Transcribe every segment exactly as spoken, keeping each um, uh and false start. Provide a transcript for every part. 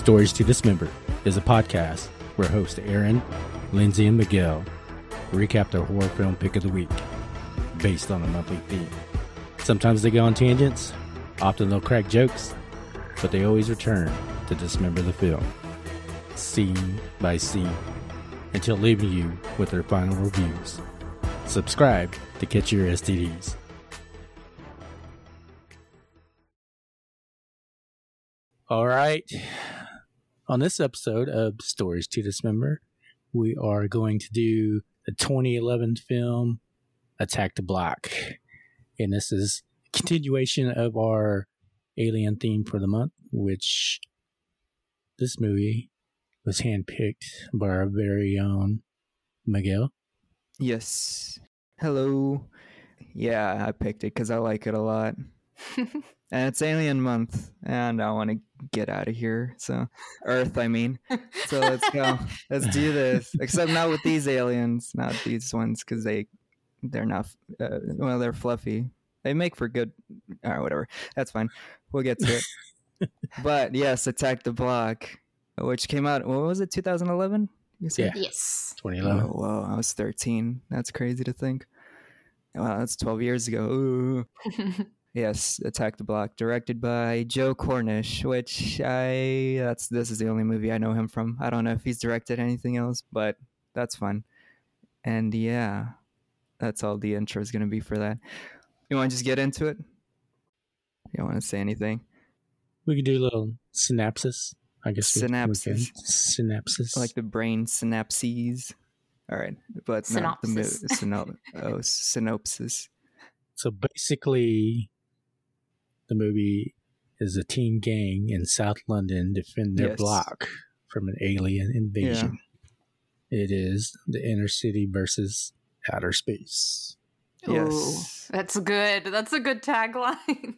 Stories to Dismember is a podcast where hosts Aaron, Lindsay, and Miguel recap their horror film pick of the week based on a monthly theme. Sometimes they go on tangents, often they'll crack jokes, but they always return to dismember the film, scene by scene, until leaving you with their final reviews. Subscribe to catch your S T Ds. All right. On this episode of Stories to Dismember, we are going to do the twenty eleven film Attack the Block. And this is a continuation of our alien theme for the month, which this movie was handpicked by our very own Miguel. Yes. Hello. Yeah, I picked it because I like it a lot. And it's Alien Month, and I want to get out of here. So, Earth, I mean. So let's go. Let's do this. Except not with these aliens, not these ones, because they, they're not. Uh, well, they're fluffy. They make for good. All right, whatever. That's fine. We'll get to it. But yes, Attack the Block, which came out. What was it? twenty eleven. You said? Yeah. Yes. twenty eleven. Oh, whoa! I was thirteen. That's crazy to think. Wow, that's twelve years ago. Ooh. Yes, Attack the Block, directed by Joe Cornish, which I that's this is the only movie I know him from. I don't know if he's directed anything else, but that's fun. And yeah, that's all the intro is going to be for that. You want to just get into it? You don't want to say anything? We could do a little synopsis, I guess. we- we Synapses. can. Synapsis. Like the brain synapses. All right, but not the mo- Synopsis. syno- oh, synopsis. So basically, the movie is a teen gang in South London defend their Yes. block from an alien invasion. It is the inner city versus outer space. Yes. Ooh, that's good. That's a good tagline.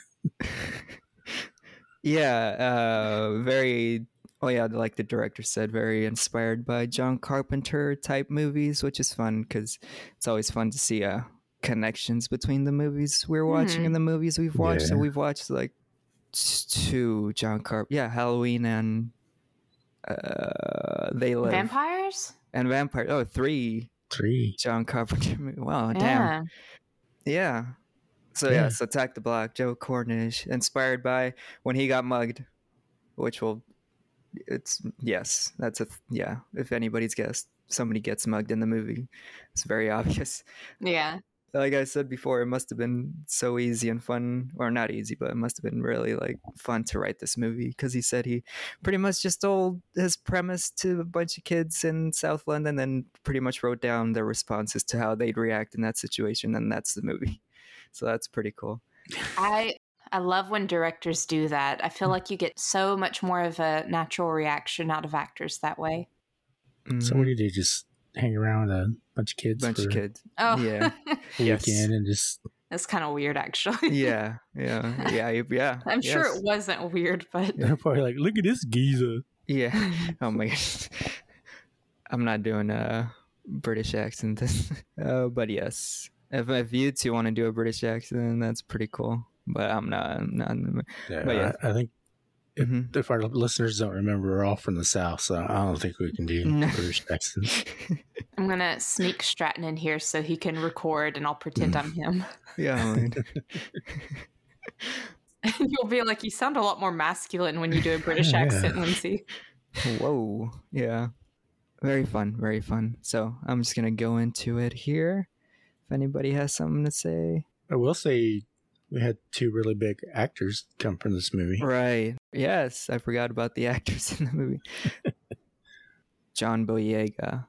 Yeah, uh, very. Oh yeah, like the director said, very inspired by John Carpenter type movies, which is fun because it's always fun to see uh, connections between the movies we're watching Mhm. and the movies we've watched. So Yeah. we've watched like t- two John Carp, yeah, Halloween and uh, They Live Vampires? and Vampire. Oh, three Three. John Carpenter movies. Wow, damn. Yeah. Yeah. So Yeah. yes, Attack the Block, Joe Cornish, inspired by When He Got Mugged, which will, it's yes, that's a yeah. If anybody's guessed, somebody gets mugged in the movie. It's very obvious. Yeah. Like I said before, it must have been so easy and fun, or not easy, but it must have been really like fun to write this movie because he said he pretty much just told his premise to a bunch of kids in South London, and pretty much wrote down their responses to how they'd react in that situation, and that's the movie. So that's pretty cool. I I love when directors do that. I feel like you get so much more of a natural reaction out of actors that way. So Mhm. what do you do? Just hang around with a bunch of kids bunch for of kids. Oh, Yeah. a Yes. weekend and just that's kind of weird, actually. Yeah, yeah, yeah, yeah. I'm sure yes. it wasn't weird, but they're probably like, look at this geezer. Yeah. Oh my god. I'm not doing a British accent. uh, but yes. If, if you two want to do a British accent, that's pretty cool. But I'm not. I'm not. Yeah, But yeah. I, I think if, Mhm. if our listeners don't remember, we're all from the South, so I don't think we can do No. British accents. I'm going to sneak Stratton in here so he can record and I'll pretend I'm him. Yeah. I mean, And you'll be like, you sound a lot more masculine when you do a British Yeah. accent, Lindsay. whoa. Yeah. Very fun. Very fun. So I'm just gonna go into it here. If anybody has something to say. I will say we had two really big actors come from this movie. Right. Yes, I forgot about the actors in the movie. John Boyega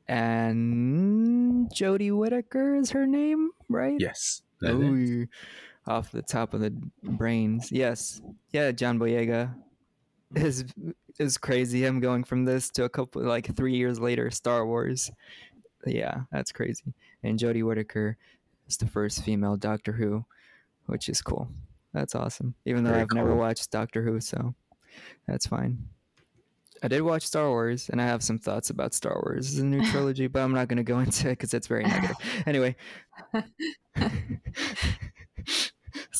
and Jodie Whittaker is her name, right? Yes. that is. Ooh, off the top of the brains. Yes. Yeah, John Boyega is is crazy. Him going from this to a couple like three years later, Star Wars. Yeah, that's crazy. And Jodie Whittaker is the first female Doctor Who, which is cool. That's awesome. Even though Very I've never cool. watched Doctor Who, so that's fine. I did watch Star Wars, and I have some thoughts about Star Wars. It's a new trilogy, but I'm not going to go into it because it's very negative. Anyway.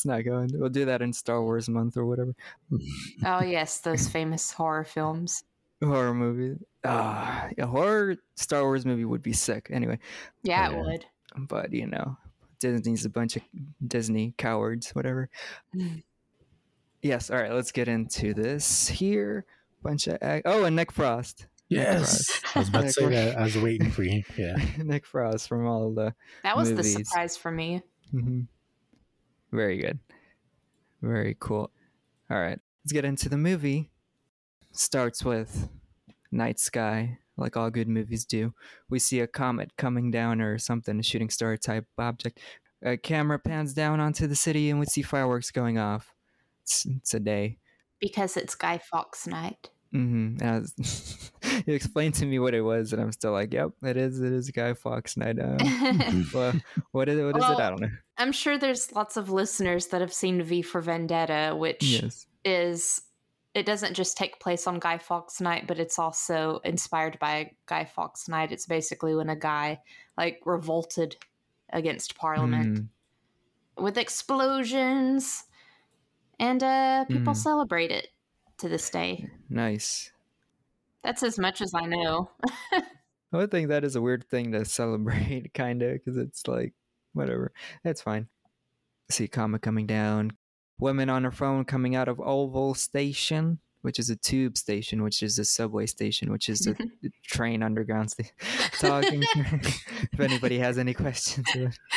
let's not go into. We'll do that in Star Wars month or whatever. Oh yes, those famous horror films. Horror movie. Ah, a horror Star Wars movie would be sick. Anyway. Yeah, Oh, it yeah. would. But you know, Disney's a bunch of Disney cowards. Whatever. Yes. All right. Let's get into this here. Bunch of ag- oh, and Nick Frost. Yes. I was about to Nick say Frost. that. I was waiting for you. Yeah. Nick Frost from all the That was movies. the surprise for me. Mm-hmm. Very good. Very cool. All right. Let's get into the movie. Starts with night sky, like all good movies do. We see a comet coming down or something, a shooting star type object. A camera pans down onto the city and we see fireworks going off. It's, it's a day. Because it's Guy Fawkes night. Mm-hmm. And I was, you explained to me what it was, and I'm still like, "Yep, it is. It is Guy Fawkes night." Uh, well, what is it? What is Well, it? I don't know. I'm sure there's lots of listeners that have seen V for Vendetta, which Yes. is, it doesn't just take place on Guy Fawkes night, but it's also inspired by Guy Fawkes night. It's basically when a guy like revolted against Parliament Mm. with explosions, and uh, people Mm. celebrate it to this day. Nice. That's as much as I know. I would think that is a weird thing to celebrate, kind of, because it's like, whatever. It's fine. See comet coming down. Women on her phone coming out of Oval Station, which is a tube station, which is a subway station, which is a train underground station. Talking. If anybody has any questions.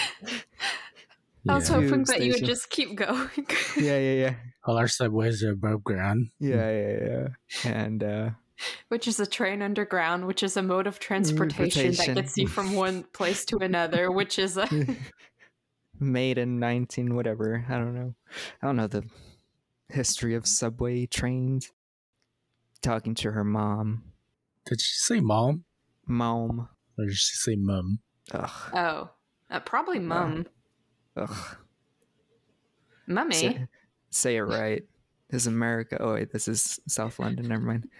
I was Yeah. hoping Tube that you would station. just keep going. Yeah, yeah, yeah. All our subways are above ground. Yeah, yeah, yeah. And, uh, Which is a train underground, which is a mode of transportation, Transportation. that gets you from one place to another, which is a... made in nineteen whatever. I don't know. I don't know the history of subway trains. Talking to her mom. Did she say mom? Mom. Or did she say mum? Ugh. Oh, uh, probably mum. Ugh. Mummy. Say, say it right. This is America. Oh wait, this is South London. Never mind.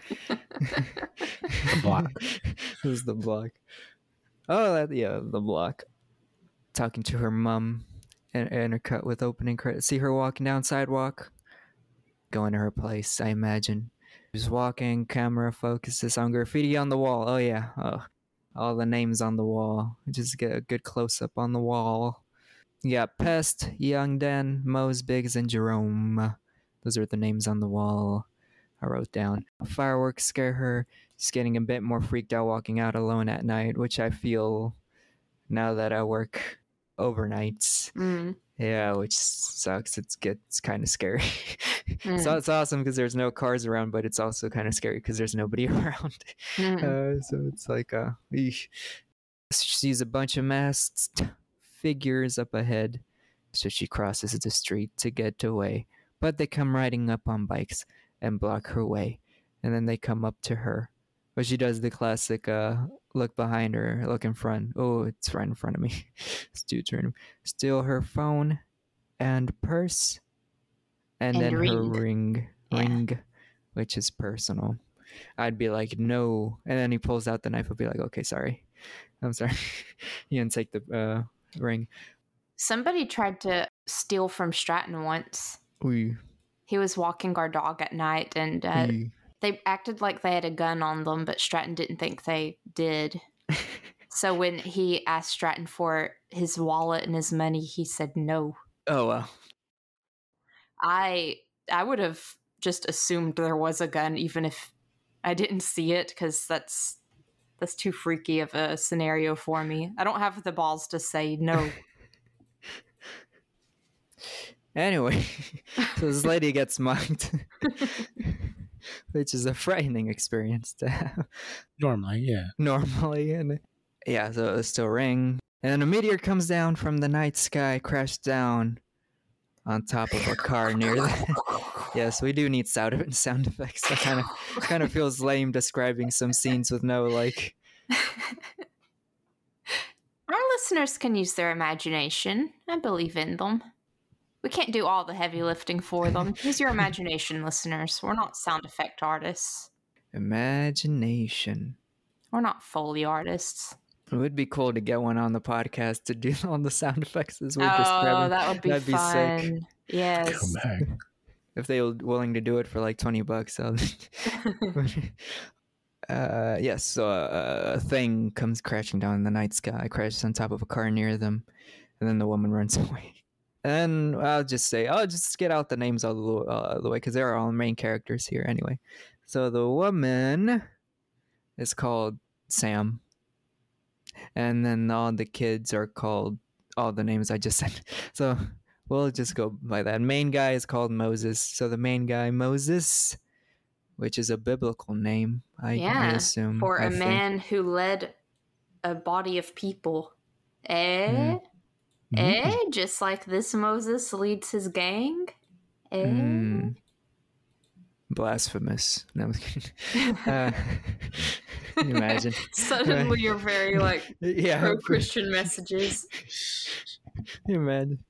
The block. This is the block. Oh, that, yeah, the block. Talking to her mom, and, and a cut with opening credits. See her walking down sidewalk, going to her place. I imagine. She's walking. Camera focuses on graffiti on the wall. Oh yeah. Oh, all the names on the wall. Just get a good close up on the wall. You got Pest, Young Dan, Mose, Biggs, and Jerome. Those are the names on the wall I wrote down. Fireworks scare her. She's getting a bit more freaked out walking out alone at night, which I feel now that I work overnights. Mm. Yeah, which sucks. It's gets kind of scary. Mm. So it's awesome because there's no cars around, but it's also kind of scary because there's nobody around. Mm. Uh, so it's like, uh, eesh. She sees a bunch of masked figures up ahead, so she crosses the street to get away. But they come riding up on bikes and block her way, and then they come up to her. But she does the classic uh, look behind her, look in front. Oh, it's right in front of me. This dude's right. Steal her phone and purse, and, And then her ring. ring, Yeah. ring, which is personal. I'd be like, no, and then he pulls out the knife. I'll be like, okay, sorry, I'm sorry. You didn't take the uh, ring. Somebody tried to steal from Stratton once. Ooh, He was walking our dog at night, and uh, ooh. they acted like they had a gun on them, but Stratton didn't think they did. So when he asked Stratton for his wallet and his money, he said no. Oh well. I I would have just assumed there was a gun, even if I didn't see it, because that's that's too freaky of a scenario for me. I don't have the balls to say no. Anyway, so this lady gets mugged, which is a frightening experience to have Normally, yeah. normally. And yeah, so it's still ring, and then a meteor comes down from the night sky, crashed down on top of a car near the. Yes, we do need sound sound effects. That kind of kind of feels lame describing some scenes with no like. Our listeners can use their imagination. I believe in them. We can't do all the heavy lifting for them. Use your imagination, listeners. We're not sound effect artists. Imagination. We're not Foley artists. It would be cool to get one on the podcast to do all the sound effects as we're oh, describing. that would be That'd fun. be sick. Yes. Come back. If they were willing to do it for like twenty bucks, I'll... uh, yes, so uh, a thing comes crashing down in the night sky, crashes on top of a car near them, and then the woman runs away. And I'll just say, I'll just get out the names all the, uh, the way, because they're all main characters here anyway. So the woman is called Sam. And then all the kids are called all the names I just said. So we'll just go by that. Main guy is called Moses. So the main guy, Moses, which is a biblical name, I, yeah, I assume. for I a think. man who led a body of people. Eh? Mm. Eh? Just like this Moses leads his gang? Eh? Mm. Blasphemous. No, I'm kidding. Uh, can you imagine? Suddenly you're very, like, yeah, pro-Christian messages. Can you imagine?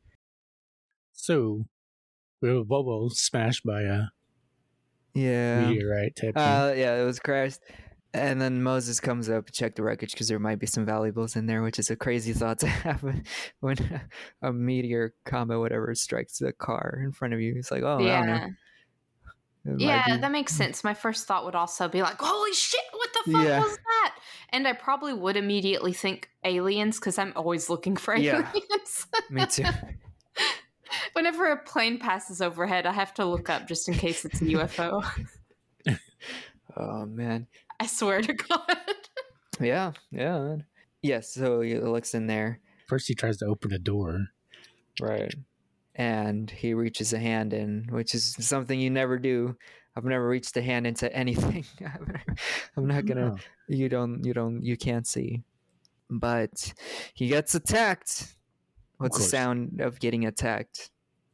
So, we have a bubble smashed by a Yeah. meteorite type thing. Uh, yeah, it was crashed. And then Moses comes up to check the wreckage because there might be some valuables in there, which is a crazy thought to have when a meteor, comma, whatever, strikes a car in front of you. It's like, oh, yeah. I don't know. It Yeah, might be- that makes sense. My first thought would also be like, holy shit, what the fuck Yeah. was that? And I probably would immediately think aliens because I'm always looking for Yeah. aliens. Me too. Whenever a plane passes overhead, I have to look up just in case it's a U F O. Oh, man. I swear to God. Yeah, yeah. Man. Yes, so he looks in there. First, he tries to open a door. Right. And he reaches a hand in, which is something you never do. I've never reached a hand into anything. I'm not gonna. No. You don't. You don't. You can't see. But he gets attacked. What's the course. sound of getting attacked?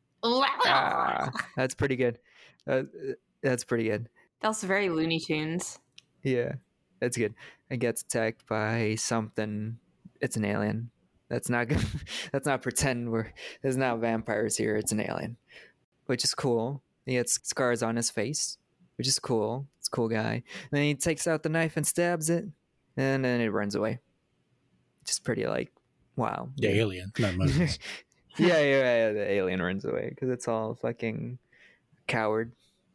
Ah, that's pretty good. Uh, that's pretty good. That was very Looney Tunes. Yeah, that's good. It gets attacked by something. It's an alien. That's not good. That's not pretend we're. There's not vampires here. It's an alien, which is cool. He gets scars on his face, which is cool. It's a cool guy. And then he takes out the knife and stabs it, and then it runs away. Just pretty like, wow. The alien, not Moses. yeah, yeah, yeah, the alien runs away because it's all fucking coward.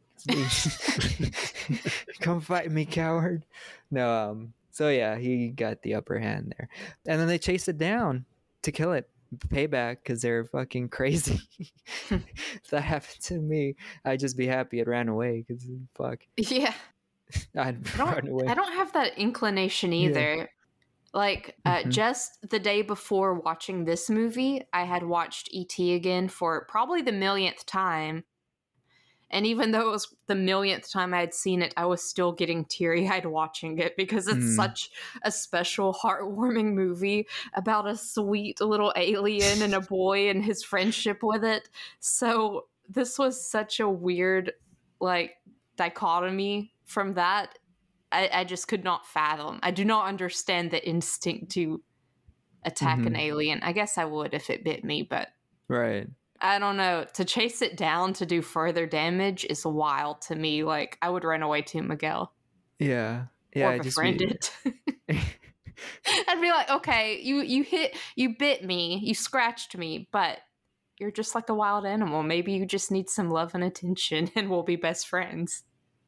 Come fight me, coward. No, um, so yeah, he got the upper hand there. And then they chase it down to kill it. Payback because they're fucking crazy. If that happened to me, I'd just be happy it ran away because fuck. Yeah. I'd I run don't, away. I don't have that inclination Yeah. either. Like, uh, Mhm. just the day before watching this movie, I had watched E T again for probably the millionth time. And even though it was the millionth time I had seen it, I was still getting teary-eyed watching it because it's Mm. such a special, heartwarming movie about a sweet little alien and a boy and his friendship with it. So this was such a weird, like, dichotomy from that. I, I just could not fathom. I do not understand the instinct to attack an Mhm. alien. I guess I would if it bit me, but Right. I don't know. To chase it down to do further damage is wild to me. Like, I would run away to Miguel Yeah. Yeah. or I just befriend be- it. I'd be like, okay, you you hit, you bit me, you scratched me, but you're just like a wild animal. Maybe you just need some love and attention, and we'll be best friends.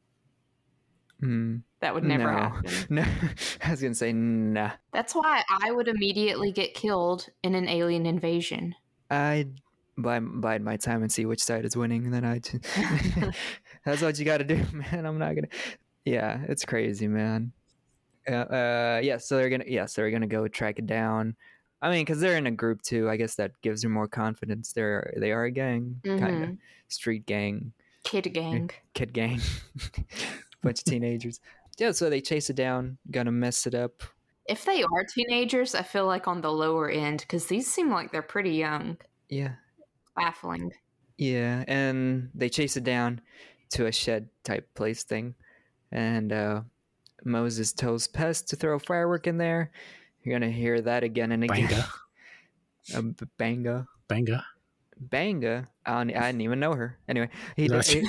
Mm. That would never No. happen. No. I was gonna say nah. That's why I would immediately get killed in an alien invasion. I'd bide, bide my time and see which side is winning, and then I. That's what you got to do, man. I'm not gonna. Yeah, it's crazy, man. Uh, uh, yeah. So they're gonna. Yeah, so they're gonna go track it down. I mean, because they're in a group too. I guess that gives them more confidence. They're they are a gang, kind of Mhm. street gang, Kid gang. kid gang, bunch of teenagers. Yeah, so they chase it down, gonna mess it up. If they are teenagers, I feel like on the lower end because these seem like they're pretty young. Yeah. Baffling. Yeah, and they chase it down to a shed type place thing. And uh, Moses tells Pest to throw a firework in there. You're going to hear that again and again. Banga. A b- banga. Banga. Banga. I, don't, I didn't even know her. Anyway, he did. he-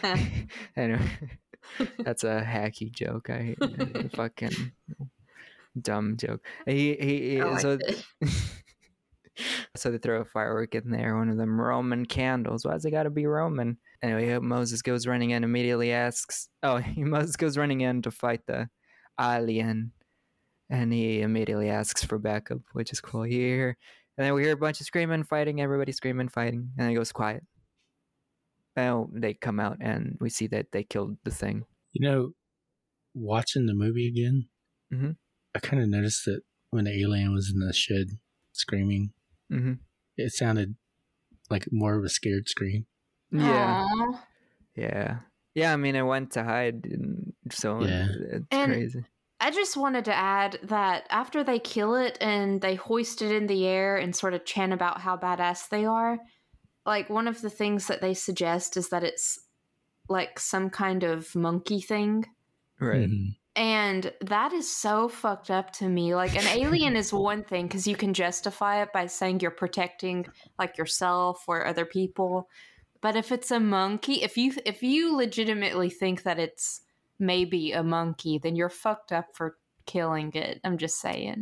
anyway, that's a hacky joke. I hate it. Fucking dumb joke. He he, he I liked so it. so they throw a firework in there, one of them Roman candles. Why's it gotta be Roman? Anyway, Moses goes running in, immediately asks, oh, Moses goes running in to fight the alien, and he immediately asks for backup, which is cool. Here, and then we hear a bunch of screaming, fighting, everybody screaming, fighting, and then it goes quiet. Oh, they come out, and we see that they killed the thing. You know, watching the movie again, mm-hmm. I kind of noticed that when the alien was in the shed screaming, mm-hmm. it sounded like more of a scared scream. Yeah. Aww. Yeah. Yeah, I mean, it went to hide, and so Yeah. it's And crazy. I just wanted to add that after they kill it and they hoist it in the air and sort of chant about how badass they are, like one of the things that they suggest is that it's like some kind of monkey thing. Right. Mm-hmm. And that is so fucked up to me. Like an alien is one thing because you can justify it by saying you're protecting like yourself or other people. But if it's a monkey, if you if you legitimately think that it's maybe a monkey, then you're fucked up for killing it. I'm just saying.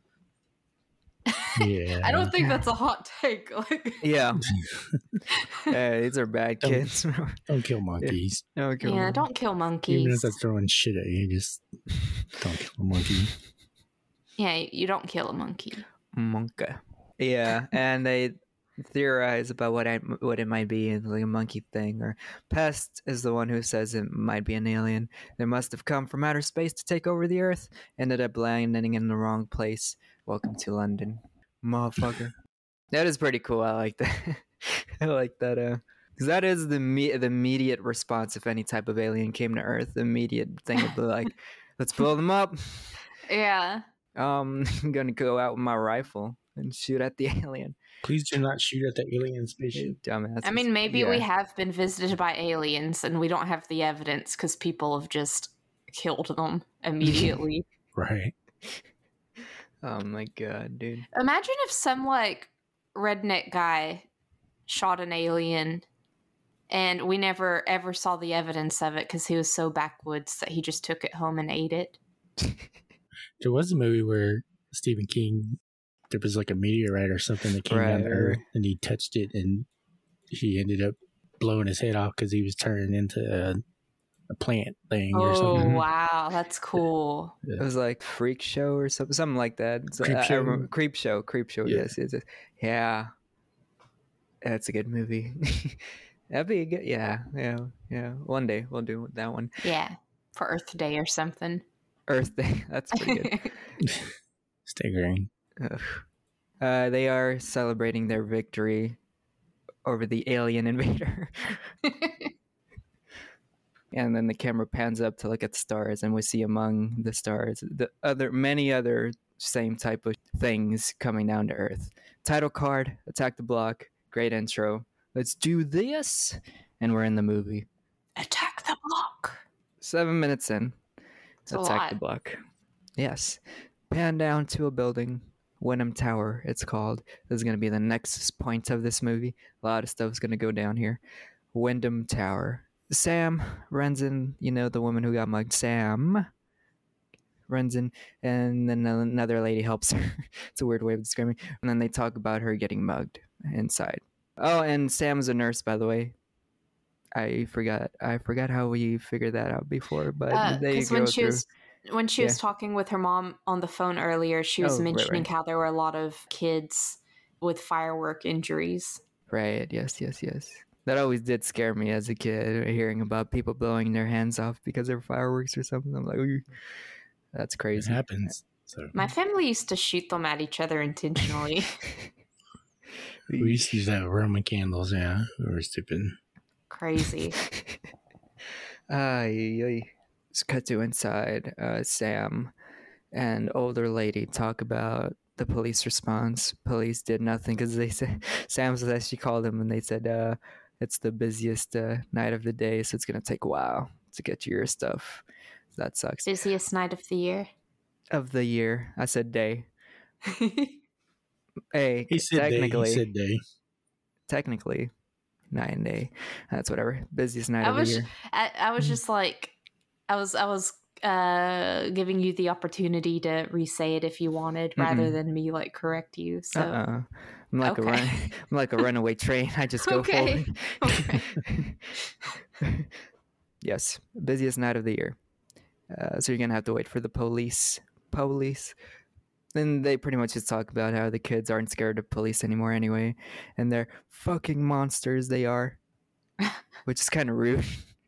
Yeah. I don't think that's a hot take. Like, Yeah. Yeah, these are bad Don't- kids. Don't kill monkeys. No, kill yeah, them. don't kill Even monkeys. if they're throwing shit at you, just don't kill a monkey. Yeah, you don't kill a monkey. Monkey. Yeah, and they theorize about what I, what it might be, like a monkey thing. Or Pest is the one who says it might be an alien. They must have come from outer space to take over the Earth. Ended up landing in the wrong place. Welcome to London, motherfucker. That is pretty cool. I like that. I like that. Uh, because that is the me- the immediate response if any type of alien came to Earth. The immediate thing would be like, "Let's blow them up." Yeah. Um, I'm gonna go out with my rifle and shoot at the alien. Please do not shoot at the alien spaceship. Dumbass. I mean, maybe yeah. we have been visited by aliens and we don't have the evidence because people have just killed them immediately. Right. Oh my god, dude. Imagine if some like redneck guy shot an alien and we never ever saw the evidence of it because he was so backwoods that he just took it home and ate it. There was a movie where Stephen King, there was like a meteorite or something that came down to Right. Earth, and he touched it, and he ended up blowing his head off because he was turning into a, a plant thing or Oh, something. wow. That's cool. It was like Freak Show or something, something like that. So, Creep I- I Show? remember- Creep Show, Creep Show. Yeah. Yes, yes, yes. Yeah, that's a good movie. That'd be a good. Yeah, yeah, yeah. One day we'll do that one. Yeah. For Earth Day or something. Earth Day. That's pretty good. Stay green. Ugh. Uh, they are celebrating their victory over the alien invader. And then the camera pans up to look at the stars, and we see among the stars the other many other same type of things coming down to Earth. Title card, attack the block, great intro. Let's do this, and we're in the movie. Attack the block. Seven minutes in, It's a attack the lot. block. Yes, pan down to a building, Wyndham Tower. It's called. This is gonna be the next point of this movie. A lot of stuff's gonna go down here. Wyndham Tower. Sam runs in, you know, the woman who got mugged. Sam runs in, and then another lady helps her. It's a weird way of describing. And then they talk about her getting mugged inside. Oh, and Sam's a nurse, by the way. I forgot. I forgot how we figured that out before, but they Because go when she through. was when she was talking with her mom on the phone earlier, she was Oh, right, mentioning right. how there were a lot of kids with firework injuries. Right. Yes. Yes. Yes. That always did scare me as a kid, hearing about people blowing their hands off because of fireworks or something. I'm like, "Ooh, that's It crazy." happens. So My family used to shoot them at each other intentionally. we used to use that Roman candles. Yeah, we were stupid. Crazy. Ay, ay. Let's cut to inside. Uh, Sam and older lady talk about the police response. Police did nothing because they said Sam said she called them and they said uh, it's the busiest uh, night of the day, so it's gonna take a while to get you your stuff. That sucks. Busiest night of the year. Of the year, I said day. Hey, He said day. technically, He said day. technically, night and day. That's whatever. Busiest night I of was the year. I, I was just like I was I was uh, giving you the opportunity to re-say it if you wanted, Mm-mm. rather than me like correct you. So Uh-uh. I'm like Okay. a run. I'm like a runaway train. I just go Okay. forward. Yes, busiest night of the year. Uh, so you're gonna have to wait for the police. Police. And they pretty much just talk about how the kids aren't scared of police anymore anyway, and they're fucking monsters. They are, which is kind of rude.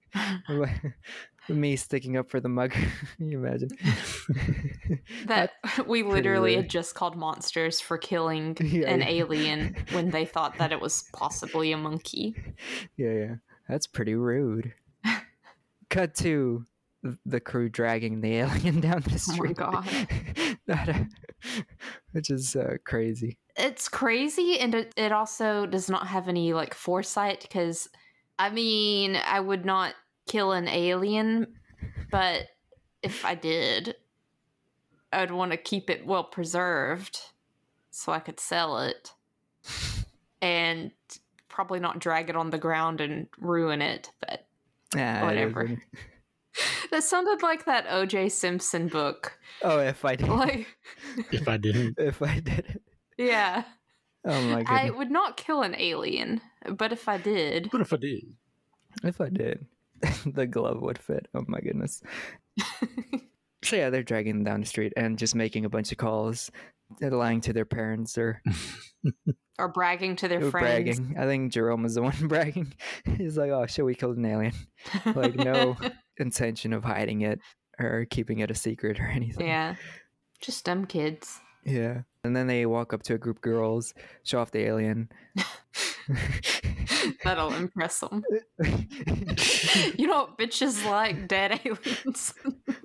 Me sticking up for the mug. Can you imagine? that we literally rude. had just called monsters for killing Yeah, an yeah. alien when they thought that it was possibly a monkey. Yeah, yeah. That's pretty rude. Cut to th- the crew dragging the alien down the Oh my street. God. That- which is uh, crazy. It's crazy, and it, it also does not have any like foresight, because I mean, I would not kill an alien, but if I did, I'd want to keep it well preserved so I could sell it, and probably not drag it on the ground and ruin it. But Ah, it whatever. is- that sounded like that O J Simpson book. Oh, if I did. Like, If I didn't. If I did it. yeah, Oh my I goodness. would not kill an alien, but if I did, What if I did? If I did, the glove would fit. Oh my goodness. So yeah, they're dragging them down the street and just making a bunch of calls. They're lying to their parents or or bragging to their or friends. bragging. I think Jerome was the one bragging. He's like, "Oh shit, we killed an alien." Like no intention of hiding it or keeping it a secret or anything. Yeah, just dumb kids. Yeah. And then they walk up to a group of girls, show off the alien. That'll impress them. You know what bitches like? Dead aliens.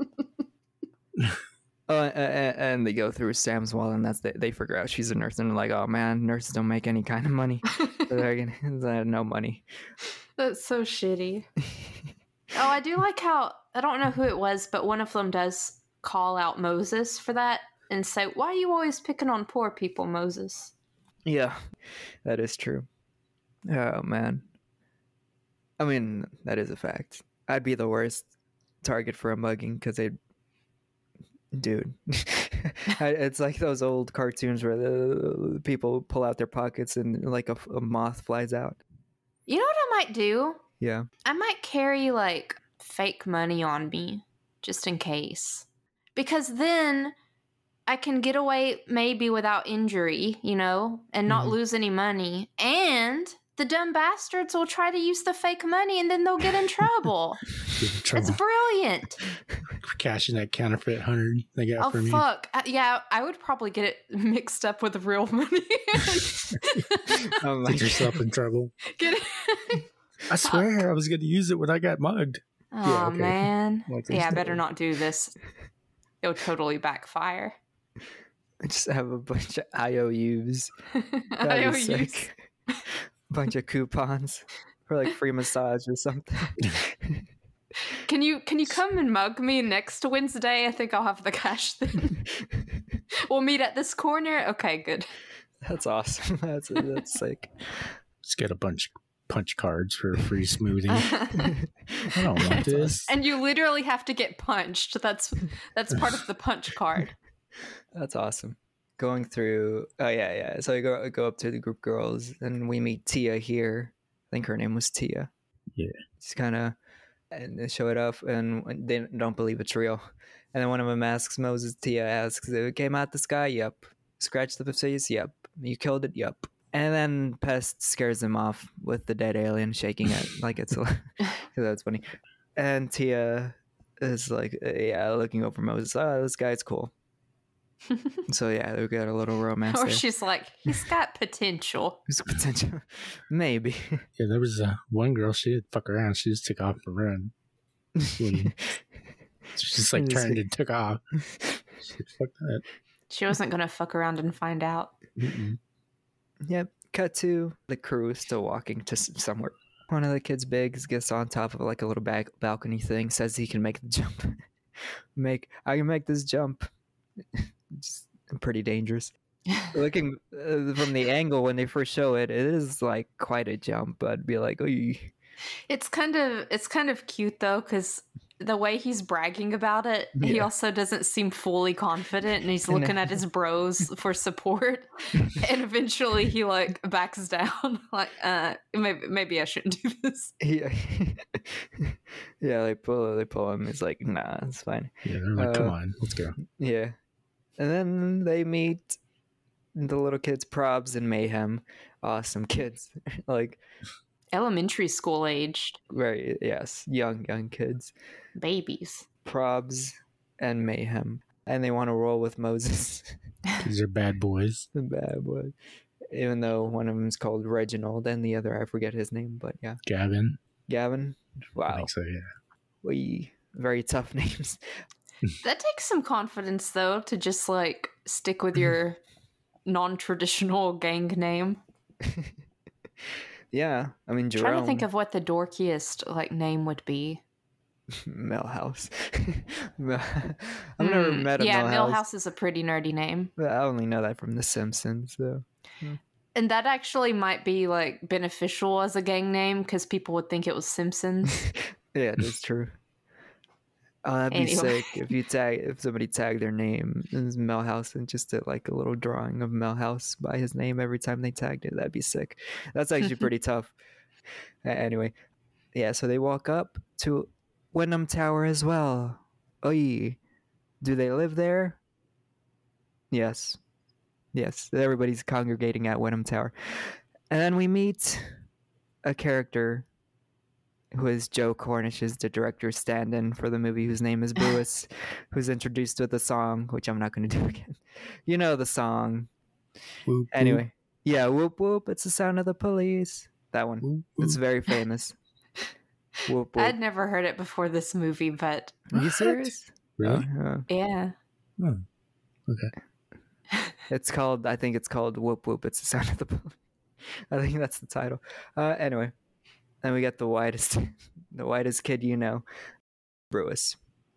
Oh, and, and they go through Sam's wall, and that's the, they figure out she's a nurse, and they're like, "Oh man, nurses don't make any kind of money. They're like, "They have no money." That's so shitty. Oh, I do like how, I don't know who it was, but one of them does call out Moses for that and say, "Why are you always picking on poor people, Moses?" Yeah, that is true. Oh man, I mean that is a fact. I'd be the worst target for a mugging because they, dude, I- it's like those old cartoons where the, the people pull out their pockets and like a, a moth flies out. You know what I might do? Yeah. I might carry like fake money on me just in case. Because then I can get away maybe without injury, you know, and not Mhm. lose any money. And the dumb bastards will try to use the fake money and then they'll get in trouble. Get in trouble. It's brilliant. For cashing that counterfeit hundred they got Oh, from you. fuck. Uh, yeah, I would probably get it mixed up with real money. Oh my Get yourself in trouble. Get it? I swear I was going to use it when I got mugged. Oh, okay. man. Like, Yeah, I there's better no- not do this. It'll totally backfire. Just have a bunch of I O Us. That'd I be owe you. sick. Bunch of coupons for like free massage or something. Can you can you come and mug me next Wednesday? I think I'll have the cash then. We'll meet at this corner. Okay, good. That's awesome. That's that's sick. Just get a bunch of punch cards for a free smoothie. I don't want this. And you literally have to get punched. That's that's part of the punch card. That's awesome. Going through. Oh yeah, yeah. So I go I go up to the group girls, and we meet Tia here. I think her name was Tia. Yeah. Just kind of, and they show it up, and they don't believe it's real. And then one of them asks Moses. Tia asks, "It came out the sky? Yep. Scratched the face? Yep. You killed it? Yep." And then Pest scares him off with the dead alien shaking it like it's. That's funny. And Tia is like, yeah, looking over Moses. Oh, this guy's cool. So yeah, we got a little romance Or there. she's like, he's got potential. There's potential, maybe. Yeah, there was uh, one girl, she didn't fuck around. She just took off and ran. She just like turned and took off. She said, fuck that. She wasn't gonna fuck around and find out. Mm-mm. Yep. Cut to the crew still walking to s- somewhere. One of the kids' bigs gets on top of like a little back balcony thing. Says he can make the jump. make I can make this jump. Just pretty dangerous. Looking uh, from the angle when they first show it, it is like quite a jump. I'd be like, oh, It's kind of it's kind of cute though, because the way he's bragging about it, Yeah. he also doesn't seem fully confident, and he's looking No. at his bros for support. And eventually he like backs down, like, uh, maybe maybe I shouldn't do this. Yeah, yeah. They pull, they pull him. He's like, nah, it's fine. Yeah, they're like, come Uh, on, let's go. Yeah, and then they meet the little kids, Probs and Mayhem. Awesome kids, like Elementary school aged very yes, young young kids. babies. Probs and Mayhem, and they want to roll with Moses. These are bad boys. The bad boy. Even though one of them is called Reginald and the other I forget his name, but yeah, Gavin. Gavin. I Wow, think so, yeah. we very tough names. That takes some confidence, though, to just like stick with your non-traditional gang name. Yeah, I mean I'm Jerome. trying to think of what the dorkiest like name would be. Millhouse. Mil- I've never Mm, met a yeah, Millhouse. Millhouse is a pretty nerdy name. But I only know that from The Simpsons, though. And that actually might be like beneficial as a gang name because people would think it was Simpsons. Yeah, that's true. Oh, that'd be Anyway. sick if you tag if somebody tagged their name as Millhouse and just did like a little drawing of Millhouse by his name every time they tagged it. That'd be sick. That's actually pretty tough. A- Anyway, yeah. So they walk up to Wenham Tower as well. Oy, do they live there? Yes, yes. Everybody's congregating at Wenham Tower, and then we meet a character who is Joe Cornish's the director's stand-in for the movie, whose name is Brewis, who's introduced with a song, which I'm not going to do again. You know the song. Whoop, whoop, Anyway, yeah, whoop whoop, it's the sound of the police. That one. whoop, It's whoop. very famous. Whoop whoop. I'd never heard it before this movie, but Are you What? serious? Really? Uh, uh, yeah. Oh, okay. it's called, I think it's called Whoop Whoop, it's the sound of the police. I think that's the title. Uh, anyway, then we got the whitest, the whitest kid you know, Brewis,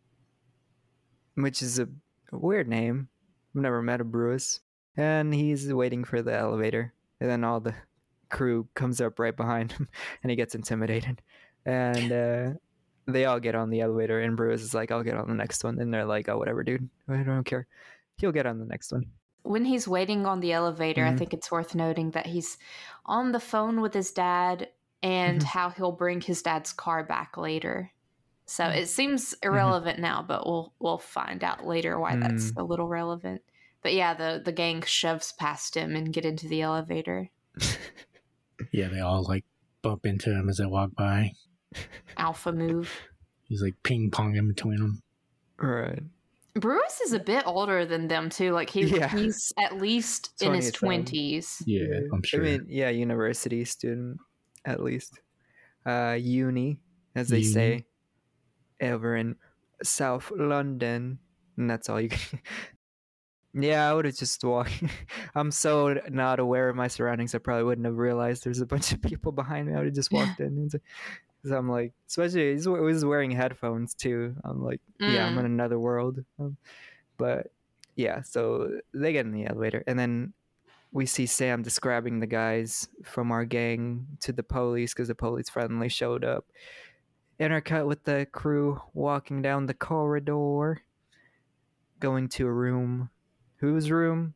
which is a, a weird name. I've never met a Brewis, and he's waiting for the elevator, and then all the crew comes up right behind him, and he gets intimidated, and uh, they all get on the elevator, and Brewis is like, "I'll get on the next one," and they're like, "Oh, whatever, dude. I don't care. He'll get on the next one." When he's waiting on the elevator, I Mhm. think it's worth noting that he's on the phone with his dad and Mhm. how he'll bring his dad's car back later. So Mm. it seems irrelevant now, but we'll we'll find out later why that's Mm. a little relevant. But yeah, the, the gang shoves past him and get into the elevator. Yeah, they all like bump into him as they walk by. Alpha move. He's like ping ponging between them. Right. Brewis is a bit older than them too. Like he Yeah. he's at least in his twenty-seven. twenties. Yeah, I'm sure. I mean, yeah, university student, at least. Uh, uni, as they Uni. say, over in South London, and that's all you can. Yeah, I would have just walked. I'm so not aware of my surroundings. I probably wouldn't have realized there's a bunch of people behind me. I would have just walked in. Because I'm like, especially he's, he's wearing headphones too. I'm like, yeah, I'm Mm. in another world. Um, but yeah, so they get in the elevator, and then we see Sam describing the guys from our gang to the police because the police finally showed up. Intercut with the crew walking down the corridor, going to a room. Whose room?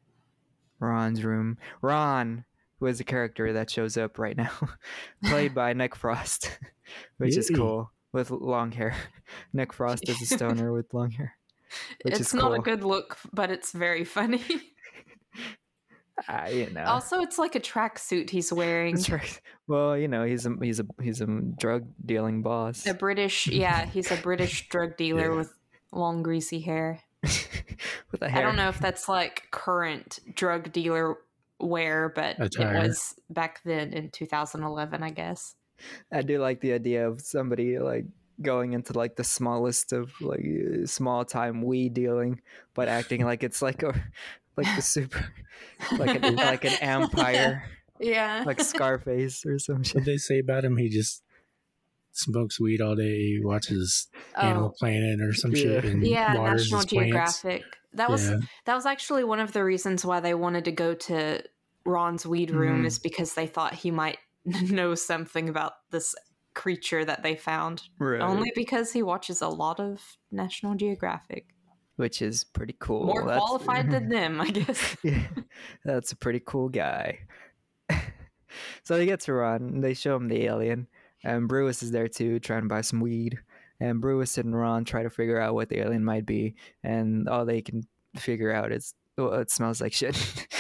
Ron's room. Ron, who is a character that shows up right now, played by Nick Frost, which is Yay. cool, with long hair. Nick Frost is a stoner with long hair, which It's is not cool. a good look, but it's very funny. Uh, you know. Also, it's like a tracksuit he's wearing. That's right. Well, you know, he's a he's a he's a drug dealing boss. A British, yeah, he's a British drug dealer Yeah. with long greasy hair. With a I hair. don't know if that's like current drug dealer wear, but Attire. it was back then in two thousand eleven, I guess. I do like the idea of somebody like going into like the smallest of like uh, small time weed dealing, but acting like it's like a like the super like an like an empire, Yeah. like Scarface or some What shit. they say about him? He just smokes weed all day. He watches Animal Oh, Planet or some Yeah. shit. And yeah, waters National his plants. Geographic. That was Yeah. that was actually one of the reasons why they wanted to go to Ron's weed room Mhm. is because they thought he might know something about this creature that they found. Right. Only because he watches a lot of National Geographic. Which is pretty cool. More That's- qualified than them, I guess. Yeah, that's a pretty cool guy. So they get to Ron. They show him the alien. And Brewis is there too, trying to buy some weed. And Brewis and Ron try to figure out what the alien might be. And all they can figure out is, well, it smells like shit.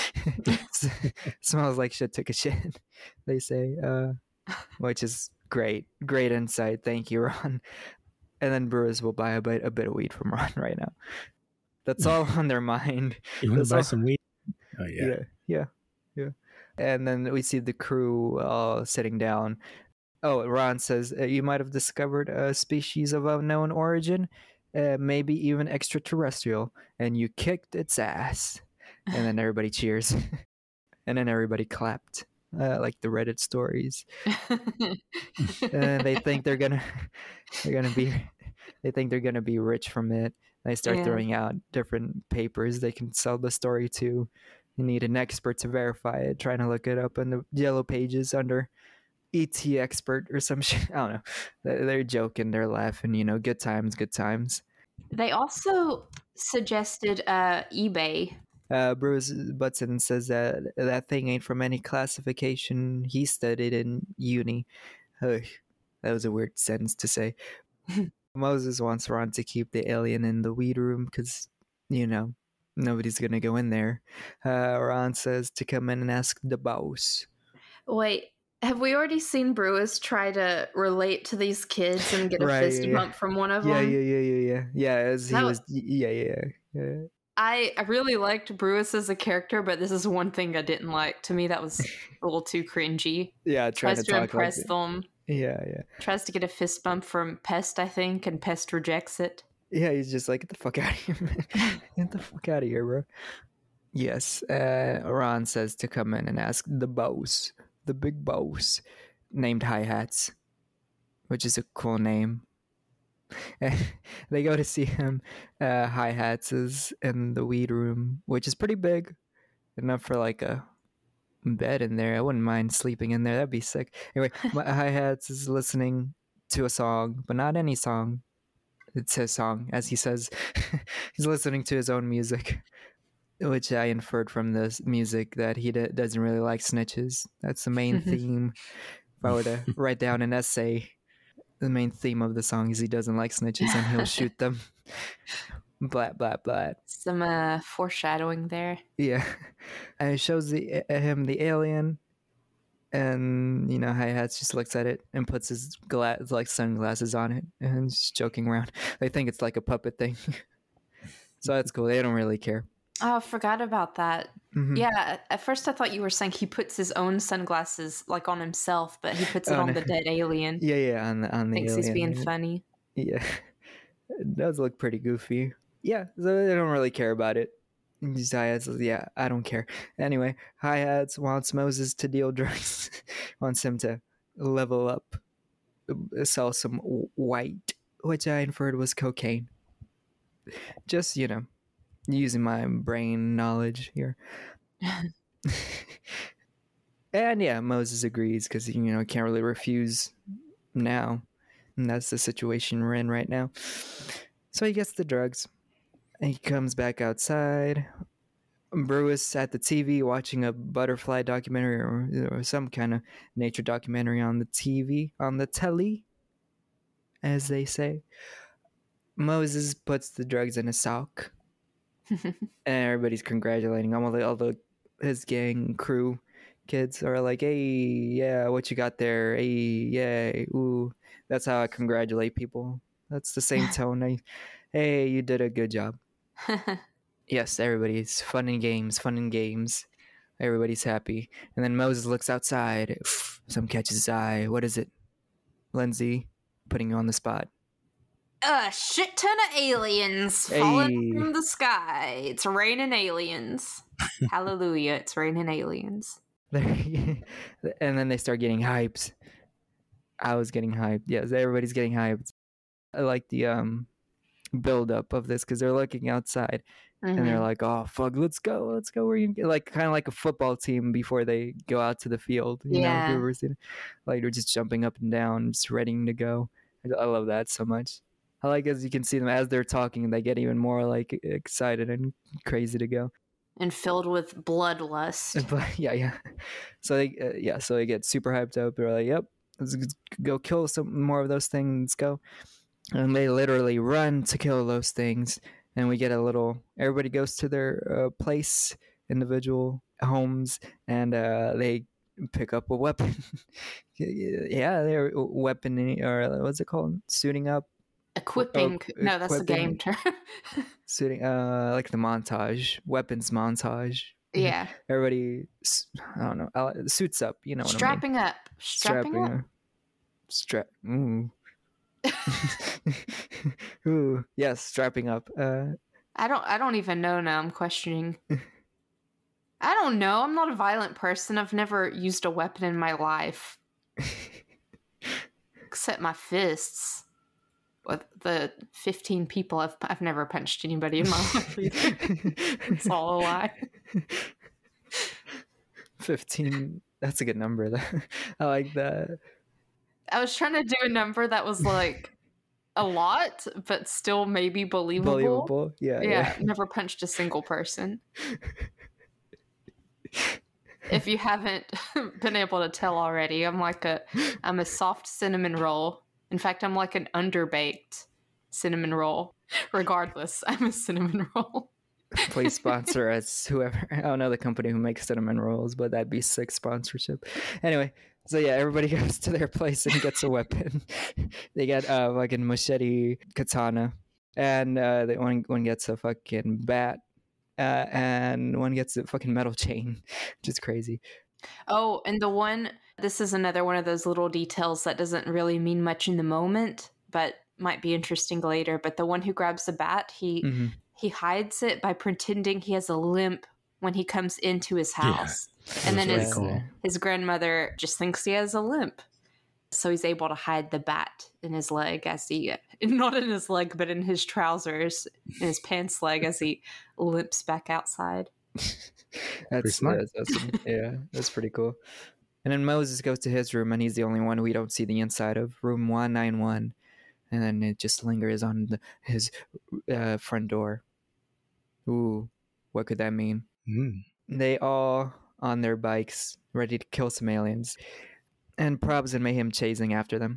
It smells like shit took a shit, they say. Uh, which is great. Great insight. Thank you, Ron. And then Brewis will buy a bit, a bit of weed from Ron right now. That's all on their mind. You want That's to buy all- some weed? Oh, yeah. yeah, yeah, yeah. And then we see the crew all sitting down. Oh, Ron says, uh, you might have discovered a species of unknown origin, uh, maybe even extraterrestrial, and you kicked its ass. And then everybody cheers. And then everybody clapped, uh, like the Reddit stories. And they think they're gonna, they're gonna be, they think they're gonna be rich from it. They start Yeah. throwing out different papers they can sell the story to. You need an expert to verify it. Trying to look it up in the yellow pages under E T expert or some shit. I don't know. They're, they're joking. They're laughing. You know, good times, good times. They also suggested uh, eBay. Uh, Bruce butts in and says that that thing ain't from any classification he studied in uni. Ugh, that was a weird sentence to say. Moses wants Ron to keep the alien in the weed room because, you know, nobody's going to go in there. Uh, Ron says to come in and ask the boss. Wait, have we already seen Brewis try to relate to these kids and get a Right, fist yeah, bump from one of Yeah, them? yeah, yeah, yeah, yeah. Yeah, as he That was, yeah, yeah, yeah. I, I really liked Brewis as a character, but this is one thing I didn't like. To me, that was a little too cringy. Yeah, trying Tries to to talk impress like them. Yeah, yeah. Tries to get a fist bump from Pest, I think, and Pest rejects it. Yeah, he's just like, get the fuck out of here, man. Get the fuck out of here, bro. Yes, uh, Ron says to come in and ask the boss, the big boss, named Hi-Hats, which is a cool name. They go to see him. Uh, Hi-Hats is in the weed room, which is pretty big, enough for like a bed in there. I wouldn't mind sleeping in there. That'd be sick. Anyway, Hi-Hats is listening to a song, but not any song. It's his song, as he says. He's listening to his own music, which I inferred from this music that he d- doesn't really like snitches. That's the main theme. If I were to write down an essay, the main theme of the song is he doesn't like snitches and he'll shoot them. Blah, blah, blah. Some uh, foreshadowing there. Yeah. And it shows the, uh, him the alien. And, you know, Hi-Hats just looks at it and puts his gla- like sunglasses on it and just joking around. They think it's like a puppet thing. So that's cool. They don't really care. Oh, I forgot about that. Mhm. Yeah, at first I thought you were saying he puts his own sunglasses like on himself, but he puts it Oh, on no. the dead alien. Yeah, yeah, on the, on the Thinks alien. he's being yeah. funny. Yeah. It does look pretty goofy. Yeah, so they don't really care about it. Just Hi-Hats, yeah, I don't care. Anyway, Hi-Hats wants Moses to deal drugs. Wants him to level up, uh, sell some w- white, which I inferred was cocaine. Just, you know, using my brain knowledge here. And yeah, Moses agrees because, you know, can't really refuse now. And that's the situation we're in right now. So he gets the drugs. And he comes back outside. Brewis at the T V watching a butterfly documentary or, or some kind of nature documentary on the T V, on the telly, as they say. Moses puts the drugs in a sock. And everybody's congratulating him. All the, all the his gang crew kids are like, hey, yeah, what you got there? Hey, yay, ooh. That's how I congratulate people. That's the same tone. I, hey, you did a good job. Yes, everybody's fun and games, fun and games. Everybody's happy. And then Moses looks outside. Some catches his eye. What is it? Lindsay, putting you on the spot. A shit ton of aliens falling Hey. from the sky. It's raining aliens. Hallelujah, it's raining aliens. And then they start getting hyped. I was getting hyped. Yes, everybody's getting hyped. I like the um buildup of this because they're looking outside Mm-hmm. and they're like, "Oh fuck, let's go, let's go." Where you like kind of like a football team before they go out to the field. You know, if Yeah. you ever seen it? Like they're just jumping up and down, just ready to go. I I love that so much. I like as you can see them as they're talking, they get even more like excited and crazy to go. And filled with bloodlust. But yeah, yeah. So they, uh, yeah, so they get super hyped up. They're like, "Yep, let's g- go kill some more of those things. Let's go." And they literally run to kill those things. And we get a little. Everybody goes to their uh, place, individual homes, and uh, they pick up a weapon. Yeah, they're weapon or what's it called? Suiting up. Equipping. Oh, no, that's the game equipping. term. Suiting, uh, like the montage, weapons montage. Yeah. Everybody, s- I don't know, uh, suits up. You know what Strapping up. I mean? Strapping, up. Strap. Ooh. Ooh. Yes, strapping up. Uh, I don't I don't even know now. I'm questioning. I don't know. I'm not a violent person. I've never used a weapon in my life. Except my fists. With the fifteen people I've I've never punched anybody in my life either. It's all a lie. fifteen. That's a good number. Though. I like that. I was trying to do a number that was like a lot, but still maybe believable. Believable. Yeah. Yeah, Yeah. never punched a single person. If you haven't been able to tell already, I'm like a I'm a soft cinnamon roll. In fact, I'm like an underbaked cinnamon roll. Regardless, I'm a cinnamon roll. Please sponsor us, whoever. I don't know the company who makes cinnamon rolls, but that'd be sick sponsorship. Anyway, so yeah, everybody goes to their place and gets a weapon. They get a uh, fucking machete, katana, and uh, they, one one gets a fucking bat, uh, and one gets a fucking metal chain, which is crazy. Oh, and the one, this is another one of those little details that doesn't really mean much in the moment, but might be interesting later. But the one who grabs the bat, he Mm-hmm. he hides it by pretending he has a limp when he comes into his house. Yeah, and then really his, cool. his grandmother just thinks he has a limp. So he's able to hide the bat in his leg as he, not in his leg, but in his trousers, in his pants leg as he limps back outside. That's, smart. that's awesome. Yeah, that's pretty cool. And then Moses goes to his room, and he's the only one we don't see the inside of, room one ninety-one. And then it just lingers on the, his uh, front door. Ooh, what could that mean? Mm. They all on their bikes, ready to kill some aliens. And Probs and Mayhem chasing after them.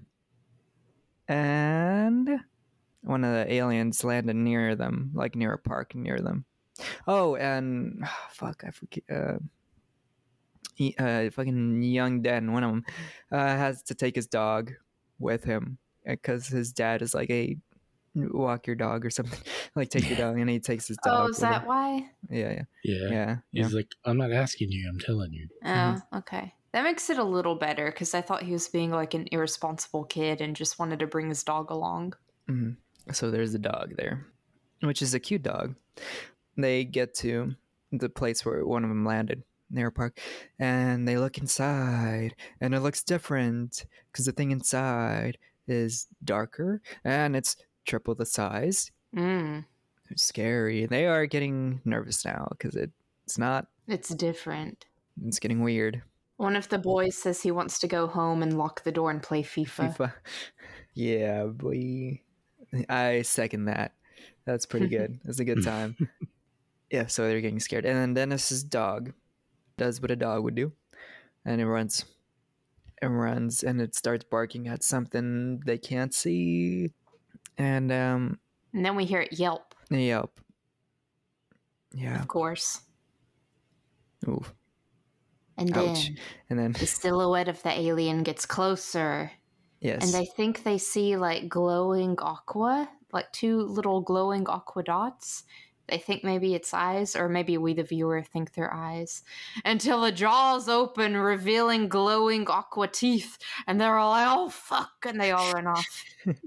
And one of the aliens landed near them, like near a park near them. Oh, and oh, fuck, I forget. Uh, he, uh, fucking young Den, one of them, uh, has to take his dog with him because his dad is like, "Hey, walk your dog" or something. Like, take your dog, and he takes his dog. Oh, is with that him. why? Yeah, yeah, Yeah. yeah. He's yeah. like, I'm not asking you, I'm telling you. Oh, Mhm. okay. That makes it a little better because I thought he was being like an irresponsible kid and just wanted to bring his dog along. Mm-hmm. So there's a dog there, which is a cute dog. They get to the place where one of them landed, near a park, and they look inside, and it looks different because the thing inside is darker and it's triple the size. Mm, It's scary. They are getting nervous now because it, it's not. it's different. It's getting weird. One of the boys says he wants to go home and lock the door and play FIFA. FIFA. Yeah, boy. I second that. That's pretty good. That's a good time. Yeah, so they're getting scared. And then Dennis's dog does what a dog would do. And it runs. It runs and it starts barking at something they can't see. And um And then we hear it yelp, yelp. Yeah. of course. Ooh. And Ouch. then And then the silhouette of the alien gets closer. yes. And they think they see like glowing aqua, like two little glowing aqua dots. They think maybe it's eyes, or maybe we, the viewer, think they're eyes. Until the jaws open, revealing glowing aqua teeth. And they're all like, oh, fuck. And they all run off.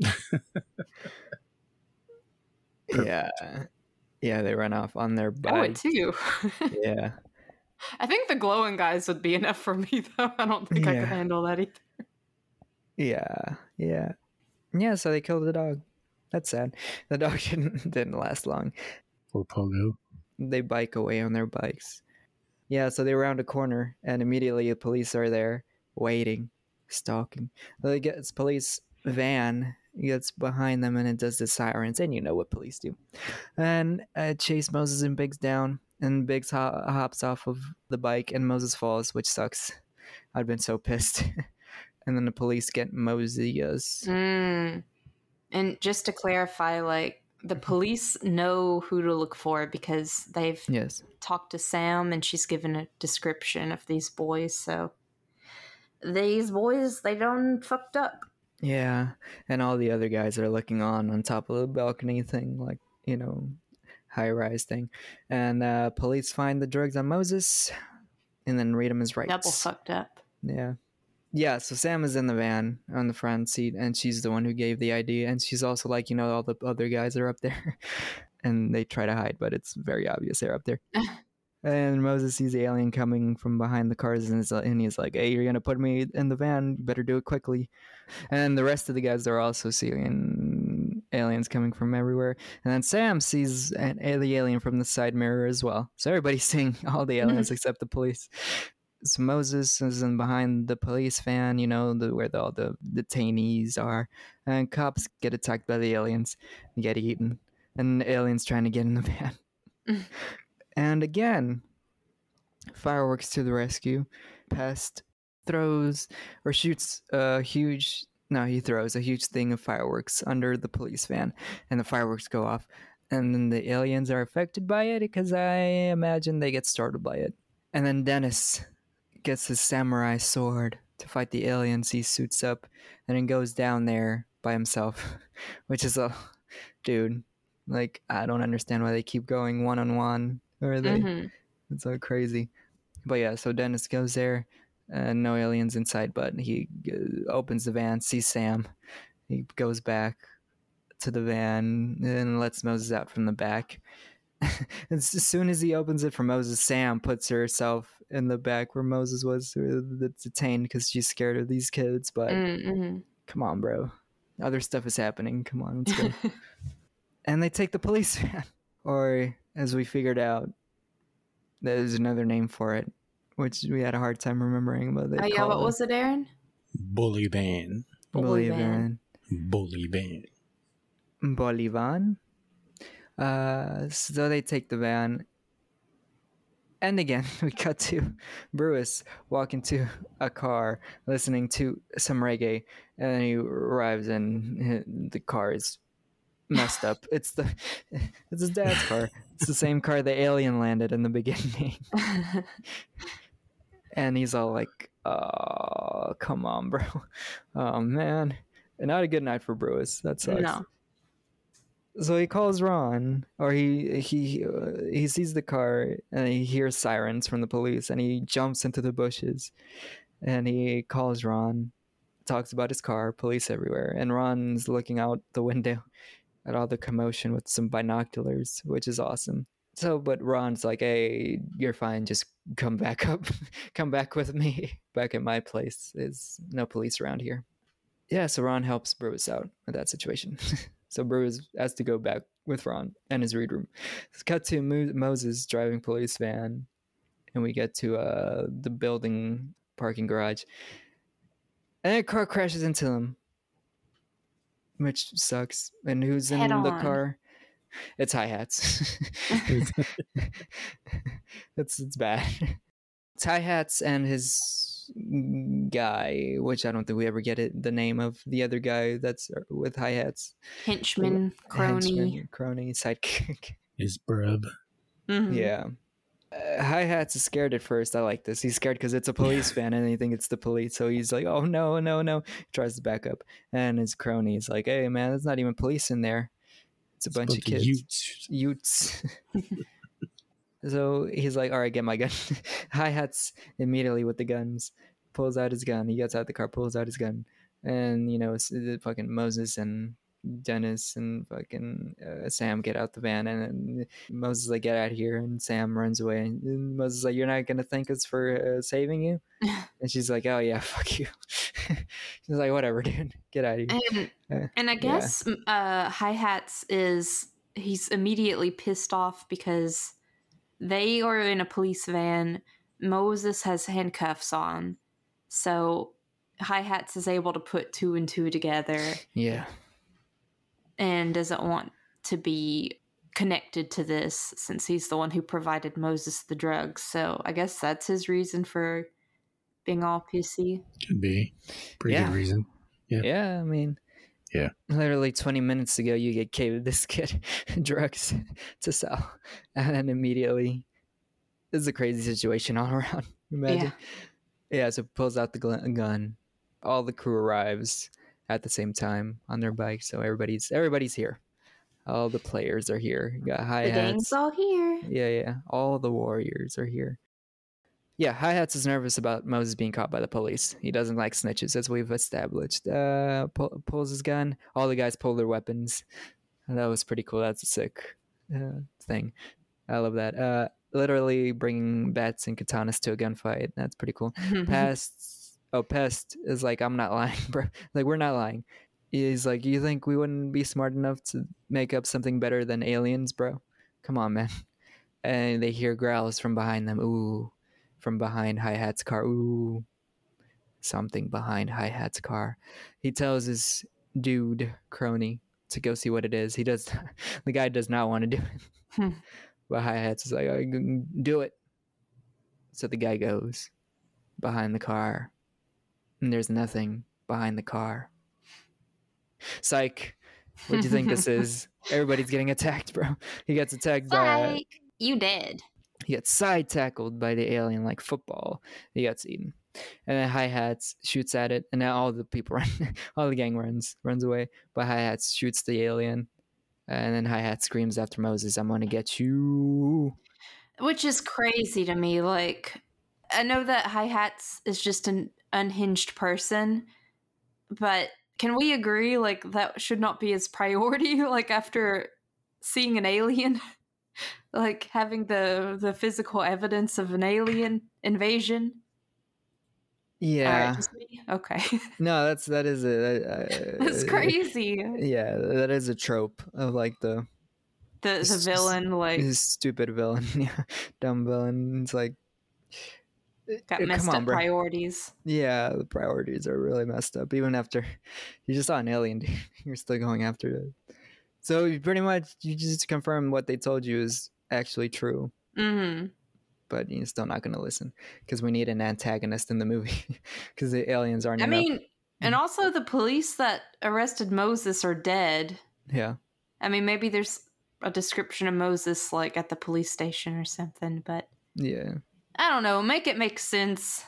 Yeah. Yeah, they run off on their I would bike. too. Yeah. I think the glowing guys would be enough for me, though. I don't think I Yeah. could handle that either. Yeah. Yeah. Yeah, so they killed the dog. That's sad. The dog didn't, didn't last long. Poor Pogo. They bike away on their bikes. Yeah, so they round a corner, and immediately the police are there, waiting, stalking. The gets police van gets behind them, and it does the sirens, and you know what police do. And uh, Chase Moses and Biggs down, and Biggs ho- hops off of the bike, and Moses falls, which sucks. I'd been so pissed. And then the police get Moses. Mm. And just to clarify, like, the police know who to look for because they've Yes. talked to Sam and she's given a description of these boys. So these boys, they done fucked up. Yeah, and all the other guys are looking on on top of the balcony thing, like, you know, high-rise thing. And uh, police find the drugs on Moses and then read them as rights. Double fucked up. Yeah. Yeah, so Sam is in the van on the front seat, and she's the one who gave the I D, and she's also like, you know, all the other guys are up there, and they try to hide, but it's very obvious they're up there. And Moses sees the alien coming from behind the cars, and, is, and he's like, hey, you're going to put me in the van, you better do it quickly. And the rest of the guys are also seeing aliens coming from everywhere. And then Sam sees an, the alien from the side mirror as well. So everybody's seeing all the aliens except the police. So Moses is in behind the police van, you know, the, where the, all the detainees are. And cops get attacked by the aliens and get eaten. And the aliens trying to get in the van. And again, fireworks to the rescue. Pest throws or shoots a huge... No, he throws a huge thing of fireworks under the police van. And the fireworks go off. And then the aliens are affected by it because I imagine they get startled by it. And then Dennis gets his samurai sword to fight the aliens. He suits up and then goes down there by himself, which is a dude. Like, I don't understand why they keep going one on one, or they. Mm-hmm. It's so crazy. But yeah, so Dennis goes there, and no aliens inside. But he uh, opens the van, sees Sam. He goes back to the van and lets Moses out from the back. As soon as he opens it for Moses, Sam puts herself in the back where Moses was detained because she's scared of these kids. But mm-hmm. Come on, bro. Other stuff is happening. Come on, let's go. And they take the police van. Or, as we figured out, there's another name for it, which we had a hard time remembering. But they oh, yeah, what it. was it, Aaron? Bully van. Bully van. Bully van. Bully van. Uh, so they take the van, and again we cut to Bruce walking to a car, listening to some reggae, and then he arrives and the car is messed up. It's the it's his dad's car. It's the same car the alien landed in the beginning. And he's all like, "Oh, come on, bro. Oh man, not a good night for Bruce. That sucks." No. So he calls Ron, or he he uh, he sees the car and he hears sirens from the police, and he jumps into the bushes, and he calls Ron, talks about his car, police everywhere, and Ron's looking out the window at all the commotion with some binoculars, which is awesome. So, but Ron's like, "Hey, you're fine. Just come back up, come back with me. Back at my place. There's no police around here." Yeah, so Ron helps Bruce out with that situation. So Bruce has to go back with Ron and his read room. Let's cut to Mo- Moses driving police van, and we get to uh, the building parking garage. And a car crashes into them, which sucks. And who's in Head the on. car? It's Hi-Hats. it's, it's bad. It's Hi-Hats and his guy, which I don't think we ever get it the name of the other guy that's with Hi-Hats. Henchman, crony. Henchman, crony, sidekick. His brub. Mm-hmm. Yeah. Uh, Hi-Hats is scared at first. I like this. He's scared because it's a police van and they think it's the police. So he's like, oh, no, no, no. He tries to back up. And his crony is like, hey, man, there's not even police in there. It's a it's bunch of kids. Utes. Utes. So he's like, all right, get my gun. Hi-Hats immediately with the guns. Pulls out his gun. He gets out the car, pulls out his gun. And, you know, it's, it's fucking Moses and Dennis and fucking uh, Sam get out the van, and, and Moses is like, get out of here, and Sam runs away, and Moses is like, you're not gonna thank us for uh, saving you? And she's like, oh yeah, fuck you. She's like, whatever, dude, get out of here. And, uh, and I guess yeah. uh, Hi-Hats is, he's immediately pissed off because they are in a police van. Moses has handcuffs on, so Hi-Hats is able to put two and two together. Yeah. And doesn't want to be connected to this since he's the one who provided Moses the drugs. So I guess that's his reason for being all pissy. Could be. Pretty Yeah. good reason. Yeah. Yeah, I mean, Yeah. literally twenty minutes ago, you get gave this kid drugs to sell, and then immediately, this is a crazy situation all around. Imagine. Yeah, yeah so pulls out the gl- gun. All the crew arrives at the same time on their bikes, so everybody's everybody's here. All the players are here. You got Hi-Hats. The gang's all here. Yeah, yeah. All the warriors are here. Yeah, Hi-Hats is nervous about Moses being caught by the police. He doesn't like snitches, as we've established. Uh, pull, pulls his gun. All the guys pull their weapons. And that was pretty cool. That's a sick uh, thing. I love that. Uh, literally bringing bats and katanas to a gunfight. That's pretty cool. Pest. Oh, Pest is like, I'm not lying, bro. Like, we're not lying. He's like, you think we wouldn't be smart enough to make up something better than aliens, bro? Come on, man. And they hear growls from behind them. Ooh. From behind Hi-Hat's car. Ooh. Something behind Hi-Hat's car. He tells his dude, crony, to go see what it is. He does. The guy does not want to do it. But Hi-Hat's is like, I can do it. So the guy goes behind the car. And there's nothing behind the car. Psych. What do you think this is? Everybody's getting attacked, bro. He gets attacked by... Psych. You dead. He gets side tackled by the alien like football. He gets eaten. And then Hi-Hats shoots at it, and now all the people run. All the gang runs runs away. But Hi-Hats shoots the alien. And then Hi-Hat screams after Moses, I'm gonna get you. Which is crazy to me. Like, I know that Hi-Hats is just an unhinged person, but can we agree, like, that should not be his priority? Like, after seeing an alien? Like, having the, the physical evidence of an alien invasion? Yeah. Right, just me? Okay. No, that's, that is a... Uh, That's crazy. Yeah, that is a trope of, like, the... The, the villain, like... This stupid villain. Yeah, dumb villain. It's like... Got uh, messed come on, up bro. priorities. Yeah, the priorities are really messed up. Even after you just saw an alien, dude, you're still going after it. So you pretty much, you just confirm what they told you is actually true. Mm-hmm. But you're still not going to listen because we need an antagonist in the movie because the aliens aren't I enough. mean, and also the police that arrested Moses are dead. Yeah. I mean, maybe there's a description of Moses, like, at the police station or something, but... Yeah. I don't know. Make it make sense.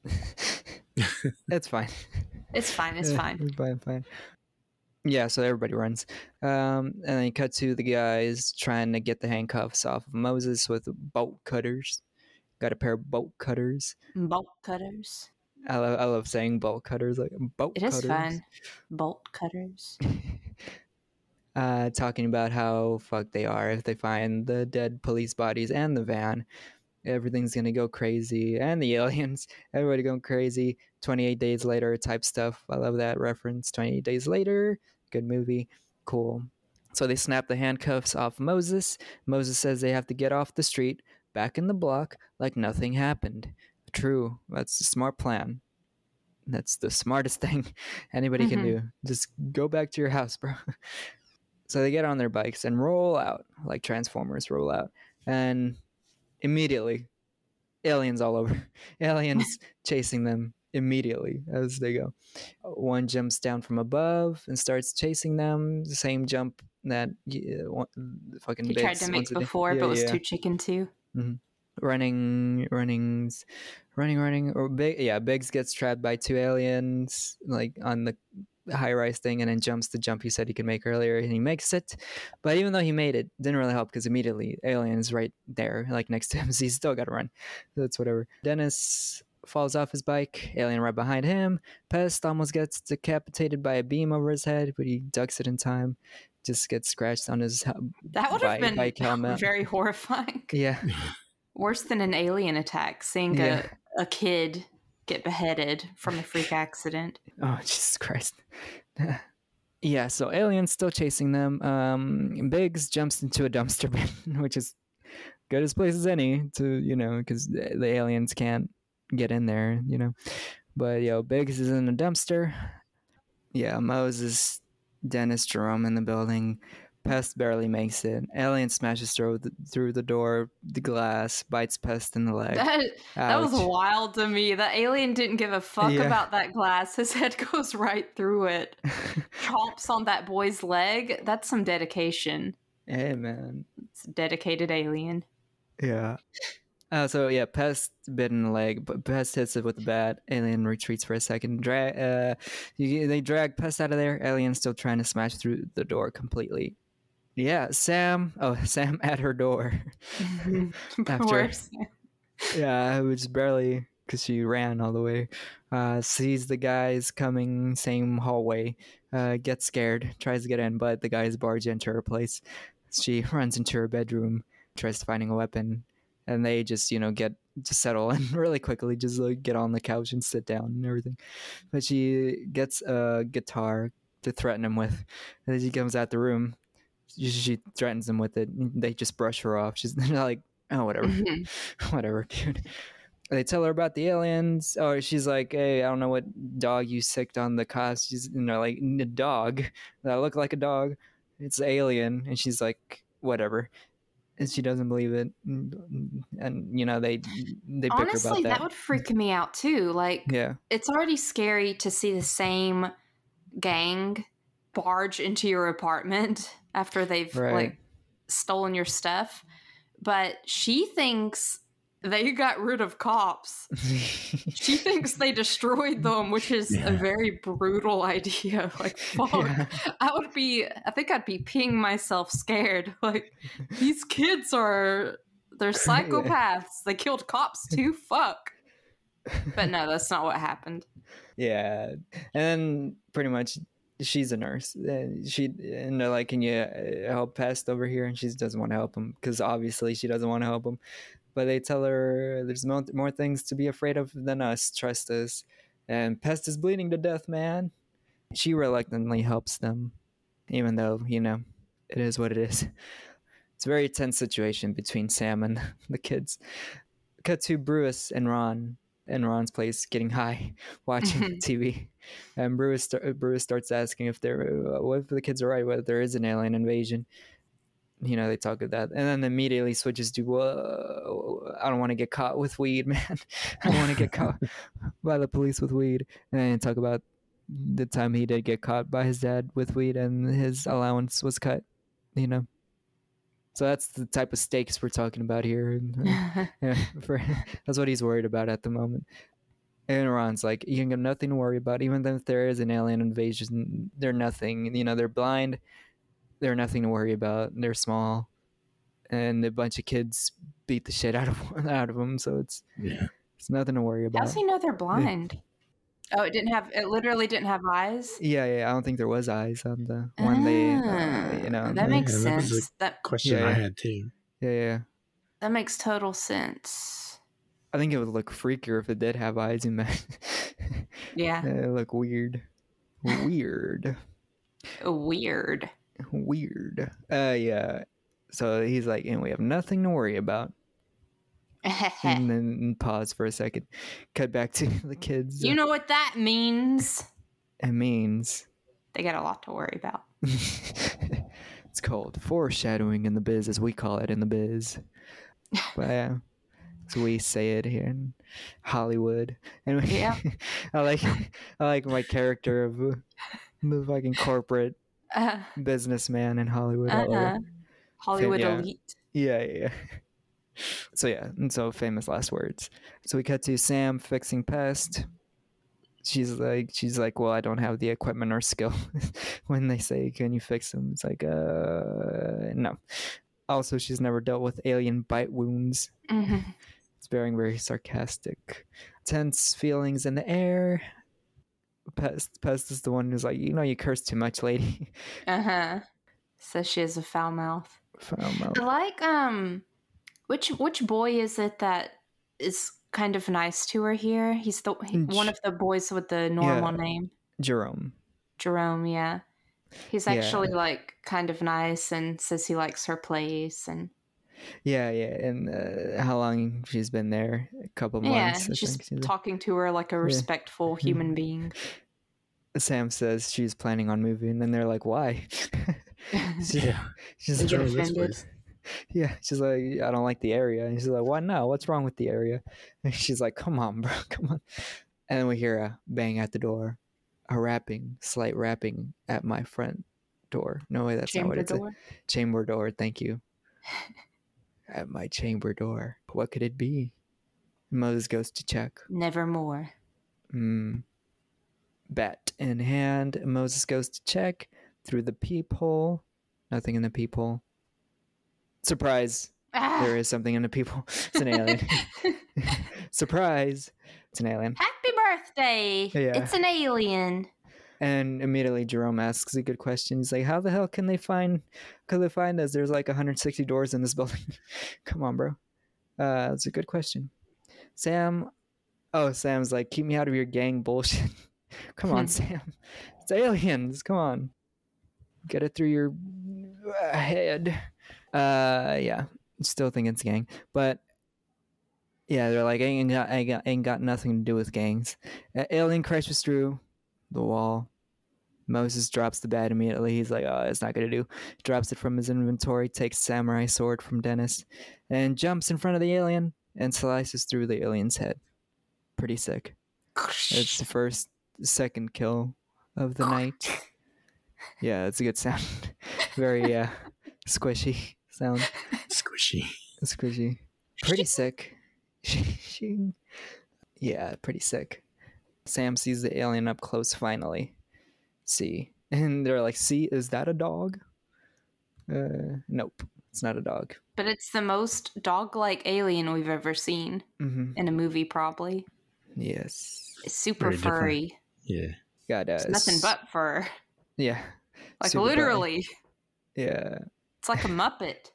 It's fine. It's fine. It's fine. It's fine, fine. Yeah, so everybody runs. Um, and then you cut to the guys trying to get the handcuffs off of Moses with bolt cutters. Got a pair of bolt cutters. Bolt cutters. I love, I love saying bolt cutters, like bolt It cutters. is fun. Bolt cutters. uh, talking about how fucked they are if they find the dead police bodies and the van. Everything's gonna go crazy, and the aliens, everybody going crazy. twenty-eight days later type stuff. I love that reference. twenty-eight days later, good movie, cool. So they snap the handcuffs off Moses. Moses says they have to get off the street, back in the block, like nothing happened. True, that's a smart plan. That's the smartest thing anybody mm-hmm. can do. Just go back to your house, bro. So they get on their bikes and roll out, like Transformers roll out, and immediately, aliens all over. Aliens chasing them immediately as they go. One jumps down from above and starts chasing them. The same jump that uh, one, fucking he Biggs tried to make yeah, before, but was yeah. too chicken too. Mm-hmm. Running, running, running, running. Or big, yeah. Biggs gets trapped by two aliens, like on the high-rise thing, and then jumps the jump he said he could make earlier, and he makes it. But even though he made it, didn't really help because immediately aliens right there, like next to him, so he's still got to run. That's whatever. Dennis falls off his bike. Alien right behind him. Pest almost gets decapitated by a beam over his head, but he ducks it in time. Just gets scratched on his that would have been bike helmet. Very horrifying. Yeah. Worse than an alien attack, seeing Yeah. a, a kid get beheaded from a freak accident. Oh, Jesus Christ. Yeah, so aliens still chasing them. Um, Biggs jumps into a dumpster bin, which is good as place as any to, you know, because the, the aliens can't get in there, you know. But, yo, Biggs is in a dumpster. Yeah, Moses, Dennis, Jerome in the building. Pest barely makes it. Alien smashes through the, through the door, the glass, bites Pest in the leg. That, that was Ouch. wild to me. The alien didn't give a fuck Yeah. about that glass. His head goes right through it. Chomps on that boy's leg. That's some dedication. Hey, man. It's a dedicated alien. Yeah. Uh, so yeah, Pest bit in the leg, but Pest hits it with the bat. Alien retreats for a second. Drag, uh, you, they drag Pest out of there. Alien's still trying to smash through the door completely. Yeah, Sam. Oh, Sam at her door. After- Poor Sam. Yeah, which barely because she ran all the way. Uh, sees the guys coming same hallway. Uh, gets scared, tries to get in, but the guys barge into her place. She runs into her bedroom, tries finding a weapon. And they just, you know, get to settle in really quickly, just like get on the couch and sit down and everything. But she gets a guitar to threaten him with. And then she comes out the room. She, she threatens him with it. They just brush her off. She's like, oh, whatever. Mhm. Whatever, dude. They tell her about the aliens. Or she's like, hey, I don't know what dog you sicked on the cost. She's, you know, like, a dog that look like a dog. It's an alien. And she's like, whatever. And she doesn't believe it, and, and you know they they bicker Honestly, about that. that. would freak me out too. Like, Yeah, it's already scary to see the same gang barge into your apartment after they've Right. like stolen your stuff. But she thinks they got rid of cops. She thinks they destroyed them, which is Yeah. a very brutal idea. Like, fuck. Yeah. I would be, I think I'd be peeing myself scared. Like, these kids are, they're psychopaths. They killed cops too. Fuck. But no, that's not what happened. yeah, and then pretty much she's a nurse. And she and they're like, "Can you uh, help Pest over here?" And she doesn't want to help him because obviously she doesn't want to help him. But they tell her there's more, more things to be afraid of than us. Trust us. And Pest is bleeding to death, man. She reluctantly helps them, even though, you know, it is what it is. It's a very tense situation between Sam and the kids. Cut to Bruce and Ron in Ron's place getting high, watching T V. And Bruce, st- Bruce starts asking if they're, what if the kids are right, whether there is an alien invasion. You know, they talk about that. And then immediately switches to, whoa, I don't want to get caught with weed, man. I don't want to get caught by the police with weed. And then talk about the time he did get caught by his dad with weed and his allowance was cut, you know. So that's the type of stakes we're talking about here. And, uh, yeah, for, that's what he's worried about at the moment. And Ron's like, you have nothing to worry about. Even if there is an alien invasion, they're nothing. You know, they're blind. They're nothing to worry about. They're small. And a bunch of kids beat the shit out of out of them. So it's Yeah. it's nothing to worry about. How's he know they're blind? Oh, it didn't have, it literally didn't have eyes? Yeah, yeah. I don't think there was eyes on the one they, uh, you know. Ah, that they- makes Yeah, that was a- sense. That Question Yeah, I yeah. had too. yeah, yeah. that makes total sense. I think it would look freakier if it did have eyes in that. Yeah. It would look weird. Weird. Weird. Weird. Uh, yeah. So he's like, and we have nothing to worry about. And then pause for a second. Cut back to the kids. You know what that means? It means They got a lot to worry about. it's called foreshadowing in the biz, as we call it in the biz. But yeah, so we say it here in Hollywood. And we, Yeah. I like, I like my character of uh, the fucking corporate Uh, businessman in Hollywood. I love uh-huh. it. Hollywood yeah. elite. Yeah, yeah, yeah. So yeah, and so famous last words. So we cut to Sam fixing Pest. She's like, she's like, well, I don't have the equipment or skill. When they say, can you fix them? It's like, uh, no. Also, she's never dealt with alien bite wounds. hmm It's very, very sarcastic. Tense feelings in the air. Pest, Pest is the one who's like, you know, you curse too much, lady. Uh-huh. Says she has a foul mouth. Foul mouth. I like, um, which which boy is it that is kind of nice to her here? He's the he, one of the boys with the normal yeah. name. Jerome. Jerome, yeah. He's Yeah. actually, like, kind of nice and says he likes her place. And Yeah, yeah. And uh, how long she's been there? A couple months. yeah, I he's just think. She's- talking to her like a respectful human being. Sam says she's planning on moving, and they're like, "Why?" She- Yeah. she's They get like, This offended. place. yeah, she's like, "I don't like the area," and she's like, "Why not? What's wrong with the area?" And she's like, "Come on, bro, come on." And then we hear a bang at the door, a rapping, slight rapping at my front door. No way, that's Chamber not what it's. door. Chamber door. Thank you. At my chamber door. What could it be? Moses goes to check. Nevermore. Mm. Bat in hand. Moses goes to check through the peephole. Nothing in the peephole. Surprise. Ah! There is something in the peephole. It's an alien. Surprise. It's an alien. Happy birthday! Yeah. It's an alien. And immediately Jerome asks a good question. He's like, how the hell can they find could they find us? There's like one hundred sixty doors in this building. Come on, bro. Uh, that's a good question. Sam Oh, Sam's like, keep me out of your gang bullshit. Come on, Sam. It's aliens. Come on. Get it through your uh, head. Uh yeah. Still think it's gang. But yeah, they're like, ain't got, ain't got, ain't got nothing to do with gangs. Uh, alien crashes through the wall. Moses drops the bat immediately. He's like, oh, it's not going to do. Drops it from his inventory, takes samurai sword from Dennis, and jumps in front of the alien and slices through the alien's head. Pretty sick. It's the first, second kill of the night. Yeah, it's a good sound. Very uh, squishy sound. Squishy. Squishy. Pretty sick. she, yeah, pretty sick. Sam sees the alien up close finally. See. And they're like, see, is that a dog? Uh, nope, it's not a dog. But it's the most dog-like alien we've ever seen Mm-hmm. in a movie, probably. Yes. It's super Very different. furry. Yeah. Got us. It's nothing but fur. Yeah. Like, Super literally. belly. Yeah. It's like a Muppet.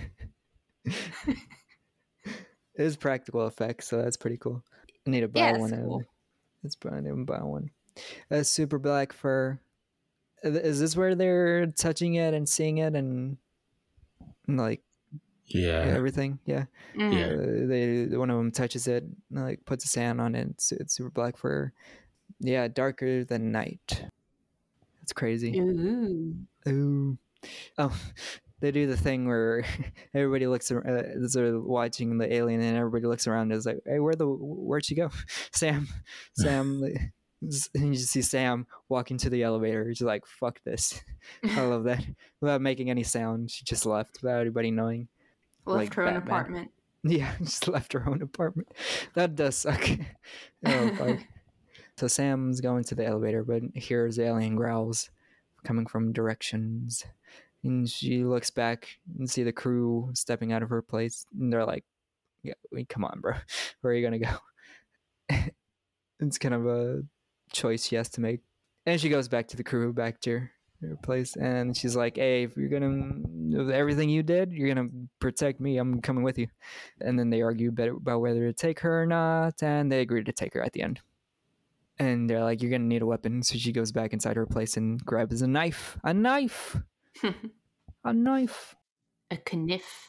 It is practical effects, so that's pretty cool. I need to buy Yeah, one. it's cool. Let's buy, I need to buy one. A super black fur. Is this where they're touching it and seeing it and like Yeah. everything? Yeah. Mm. Yeah. Uh, they one of them touches it, like puts a sand on it. It's, it's super black fur. Yeah, darker than night. That's crazy. Ooh. Ooh. Oh, they do the thing where everybody looks around, uh, they're watching the alien, and everybody looks around and is like, "Hey, where the where'd she go?" Sam, Sam, and you just see Sam walking to the elevator. She's like, "Fuck this." I love that. Without making any sound, she just left without anybody knowing. Left Like her own Batman. apartment. Yeah, just left her own apartment. That does suck. Oh, fuck. So Sam's going to the elevator, but hears alien growls coming from directions. And she looks back and see the crew stepping out of her place. And they're like, yeah, wait, come on, bro. Where are you going to go? It's kind of a choice she has to make. And she goes back to the crew, back to her, her place. And she's like, hey, if you're going to, everything you did, you're going to protect me. I'm coming with you. And then they argue about whether to take her or not. And they agree to take her at the end. And they're like, you're going to need a weapon. So she goes back inside her place and grabs a knife. A knife! A knife. A kniff.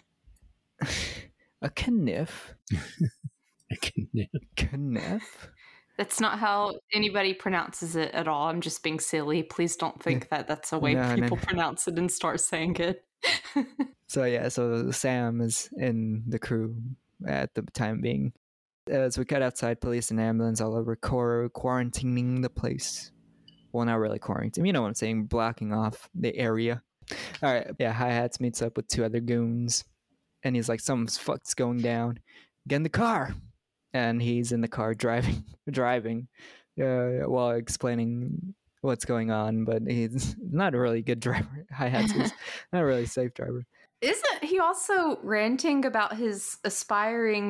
A kniff. I can, yeah. Kniff. That's not how anybody pronounces it at all. I'm just being silly. Please don't think that that's a way No, no, people no. pronounce it and start saying it. So yeah, so Sam is in the crew at the time being. As we cut outside, police and ambulance all over, quar- quarantining the place. Well, not really quarantine. You know what I'm saying? Blocking off the area. All right, yeah. Hi-Hats meets up with two other goons, and he's like, "Something's fucked's going down. Get in the car." And he's in the car driving, driving, uh, while explaining what's going on. But he's not a really good driver. Hi-Hats is not a really safe driver. Isn't he also ranting about his aspiring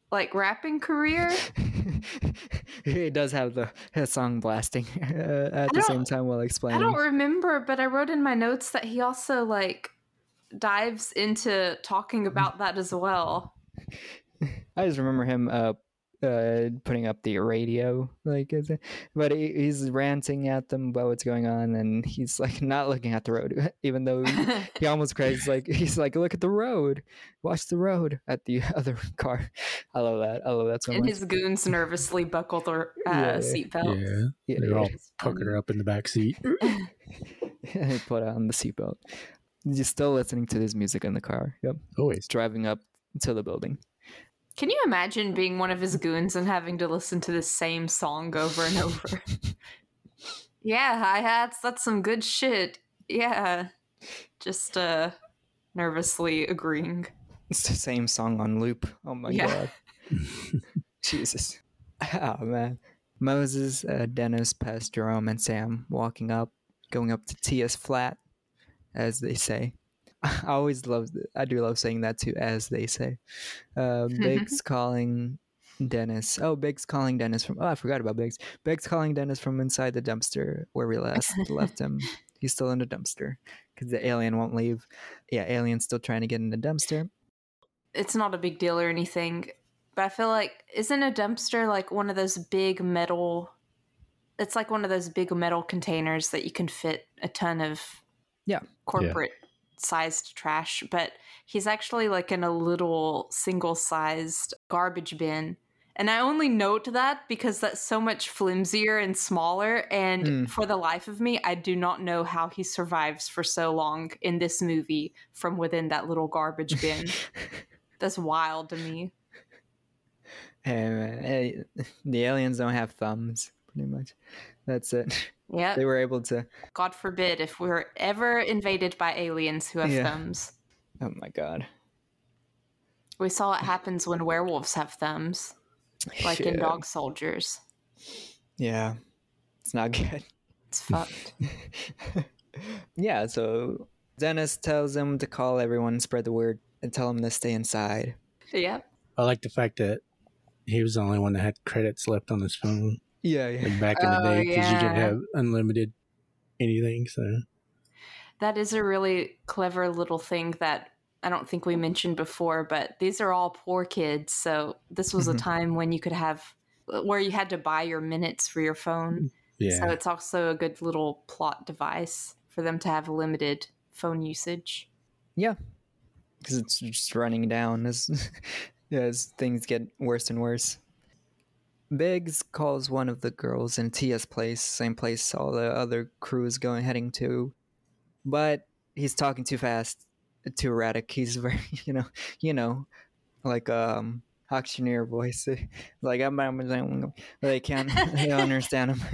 like rapping career. He does have the his song blasting uh, at the same time while explaining. I don't remember, but I wrote in my notes that he also like dives into talking about that as well. I just remember him uh, uh, putting up the radio, like, but he, he's ranting at them about what's going on, and he's like not looking at the road, even though he, he almost cries. Like he's like, "Look at the road, watch the road." At the other car, I love that. I love that so and much. his goons nervously buckle their uh, Yeah. seatbelt. Yeah, Yeah, they're yeah. all puckered up in the back seat. He put on the seatbelt. He's still listening to his music in the car. Yep, Always. driving up to the building. Can you imagine being one of his goons and having to listen to the same song over and over? Yeah, hi-hats, that's some good shit. Yeah. Just uh nervously agreeing. It's the same song on loop. Oh my Yeah. god. Jesus. Oh man. Moses, uh, Dennis, Pest, Jerome, and Sam walking up, going up to Tia's flat, as they say. I always love, I do love saying that too, as they say. Uh, Biggs calling Dennis. Oh, Biggs calling Dennis from, oh, I forgot about Biggs. Biggs calling Dennis from inside the dumpster where we last left him. He's still in the dumpster because the alien won't leave. Yeah, alien's still trying to get in the dumpster. It's not a big deal or anything, but I feel like, isn't a dumpster like one of those big metal, it's like one of those big metal containers that you can fit a ton of Yeah. corporate yeah. sized trash, but he's actually like in a little single sized garbage bin. And I only note that because that's so much flimsier and smaller. And mm. for the life of me, I do not know how he survives for so long in this movie from within that little garbage bin. That's wild to me. Hey, hey, the aliens don't have thumbs, pretty much. That's it. Yeah. They were able to. God forbid if we're ever invaded by aliens who have yeah. thumbs. Oh my god. We saw what happens when werewolves have thumbs. Like yeah. in Dog Soldiers. Yeah. It's not good. It's fucked. Yeah, so Dennis tells him to call everyone, spread the word, and tell them to stay inside. Yep. I like the fact that he was the only one that had credits left on his phone. Yeah, yeah. Like back in the oh, day, because yeah. you could have unlimited anything, so. That is a really clever little thing that I don't think we mentioned before, but these are all poor kids, so this was mm-hmm. a time when you could have, where you had to buy your minutes for your phone. Yeah. So it's also a good little plot device for them to have limited phone usage. Yeah, because it's just running down as, as things get worse and worse. Biggs calls one of the girls in Tia's place, same place all the other crew is going heading to, but he's talking too fast, too erratic. He's very, you know, you know, like um auctioneer voice. Like I'm, they can't, they don't understand him.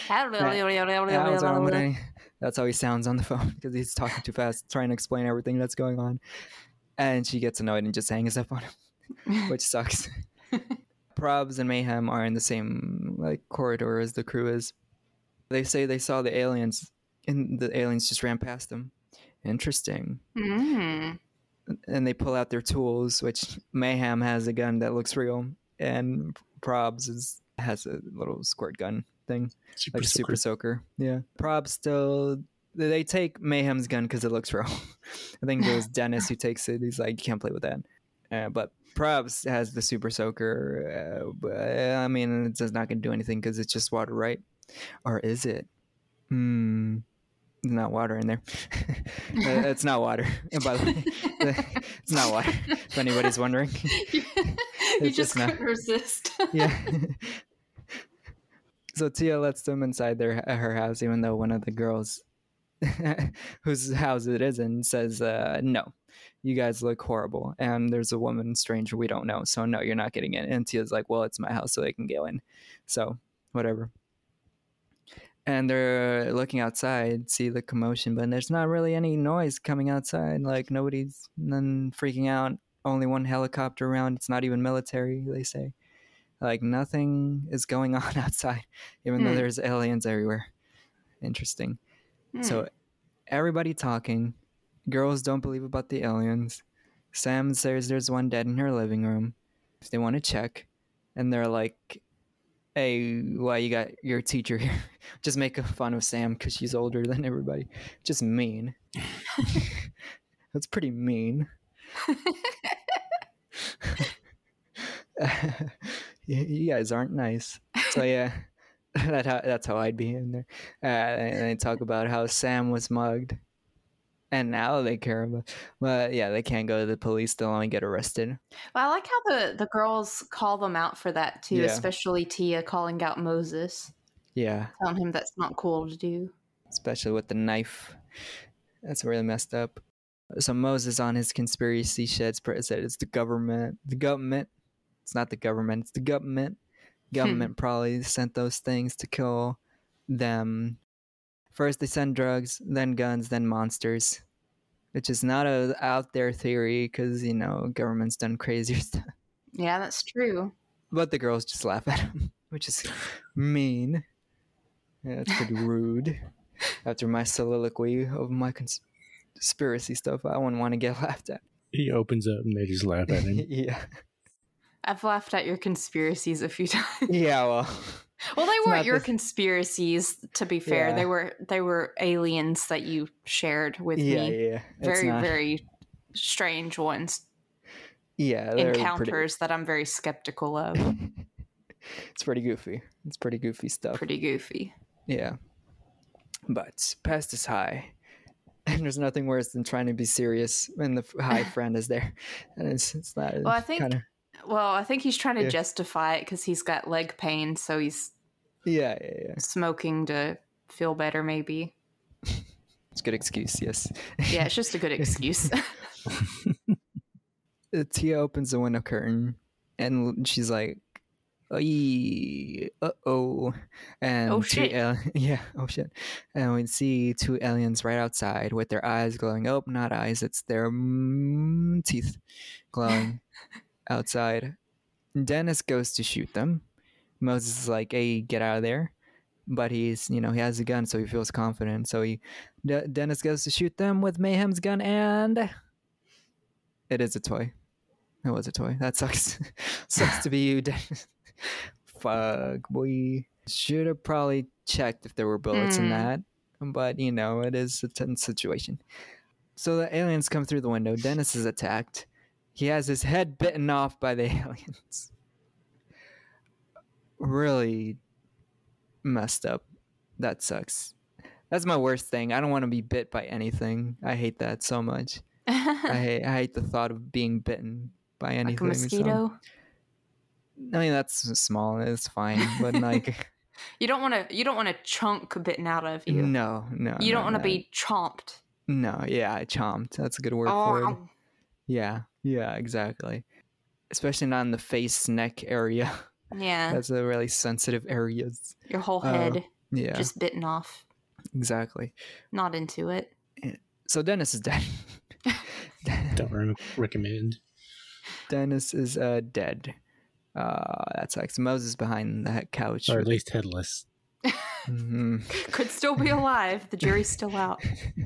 That's how he sounds on the phone because he's talking too fast, trying to explain everything that's going on, and she gets annoyed and just hangs up on him, which sucks. Probs and Mayhem are in the same like corridor as the crew is. They say they saw the aliens, and the aliens just ran past them. Interesting. Mm. And they pull out their tools, which Mayhem has a gun that looks real, and Probs is, has a little squirt gun thing, super like a soaker. super soaker. Yeah. Probs still, they take Mayhem's gun because it looks real. I think it was Dennis who takes it. He's like, you can't play with that. Uh, but Probs has the super soaker, uh, but I mean, it's not going to do anything because it's just water, right? Or is it? Hmm. There's not water in there. uh, it's not water. And by the way, it's not water. If anybody's wondering, you it's just not. couldn't resist. Yeah. So Tia lets them inside their her house, even though one of the girls, whose house it is in, says, uh, "No, you guys look horrible, and there's a woman stranger we don't know, so no, you're not getting in." And Tia's like, "Well, it's my house, so they can go in." So whatever. And they're looking outside, see the commotion, but there's not really any noise coming outside. Like nobody's none freaking out. Only one helicopter around. It's not even military, they say. Like nothing is going on outside, even mm. though there's aliens everywhere. Interesting. Mm. So everybody talking. Girls don't believe about the aliens. Sam says there's one dead in her living room. if they want to check, and they're like, hey, why you got your teacher here? Just making fun of Sam because she's older than everybody. Just mean. That's pretty mean. You guys aren't nice. So yeah, that how, that's how I'd be in there. Uh, and they talk about how Sam was mugged, and now they care about. But yeah, they can't go to the police. They'll only get arrested. Well, I like how the the girls call them out for that too, Yeah. especially Tia calling out Moses, Yeah, telling him that's not cool to do. especially with the knife. That's really messed up. So Moses on his conspiracy shit said it's the government. The government. It's not the government. It's the government. Government probably sent those things to kill them. First they send drugs, then guns, then monsters. Which is not a out there theory because, you know, government's done crazier stuff. Yeah, that's true. But the girls just laugh at him, which is mean. Yeah, it's pretty rude. After my soliloquy of my cons- conspiracy stuff, I wouldn't want to get laughed at. He opens up and they just laugh at him. Yeah. I've laughed at your conspiracies a few times. Yeah, well. Well, they weren't not your the- conspiracies, to be fair. Yeah. They were they were aliens that you shared with Yeah, me. yeah. It's Very, not- very strange ones. yeah, they're Encounters that I'm very skeptical of. Pretty, it's pretty goofy. It's pretty goofy stuff. Pretty goofy. Yeah. But pest is high. And there's nothing worse than trying to be serious when the high friend is there. And it's, it's not. Well, I think kinda, well, I think he's trying to Yeah. justify it because he's got leg pain, so he's yeah, yeah, yeah. smoking to feel better, maybe. It's a good excuse, yes. Yeah, it's just a good excuse. Uh, Tia opens the window curtain and she's like, uh oh. And Oh, two shit. al- yeah, oh shit. And we see two aliens right outside with their eyes glowing. Oh, not eyes, it's their mm, teeth glowing outside. Dennis goes to shoot them. Moses is like, hey, get out of there. But he's, you know, he has a gun, so he feels confident. So he, D- Dennis goes to shoot them with Mayhem's gun, and it is a toy. It was a toy. That sucks. Sucks to be you, Dennis. Fuck, boy. Should have probably checked if there were bullets in Hmm. that. But, you know, it is a tense situation. So the aliens come through the window. Dennis is attacked. He has his head bitten off by the aliens. Really messed up. That sucks. That's my worst thing. I don't want to be bit by anything. I hate that so much. I hate, I hate the thought of being bitten by anything. Like a so- mosquito. I mean, that's small. It's fine, but like, You don't want to. You don't want a chunk bitten out of you. no, no. you don't no, want to no. be chomped. No, yeah, chomped. That's a good word for it. Oh, Yeah, yeah, exactly. Especially not in the face, neck area. yeah. That's a really sensitive areas. Your whole uh, head Yeah, just bitten off. exactly. Not into it. So Dennis is dead. Don't re- recommend. Dennis is uh, dead. Uh, that sucks. Moses behind the couch. Or at with- least headless. Mhm. Could still be alive. The jury's still out.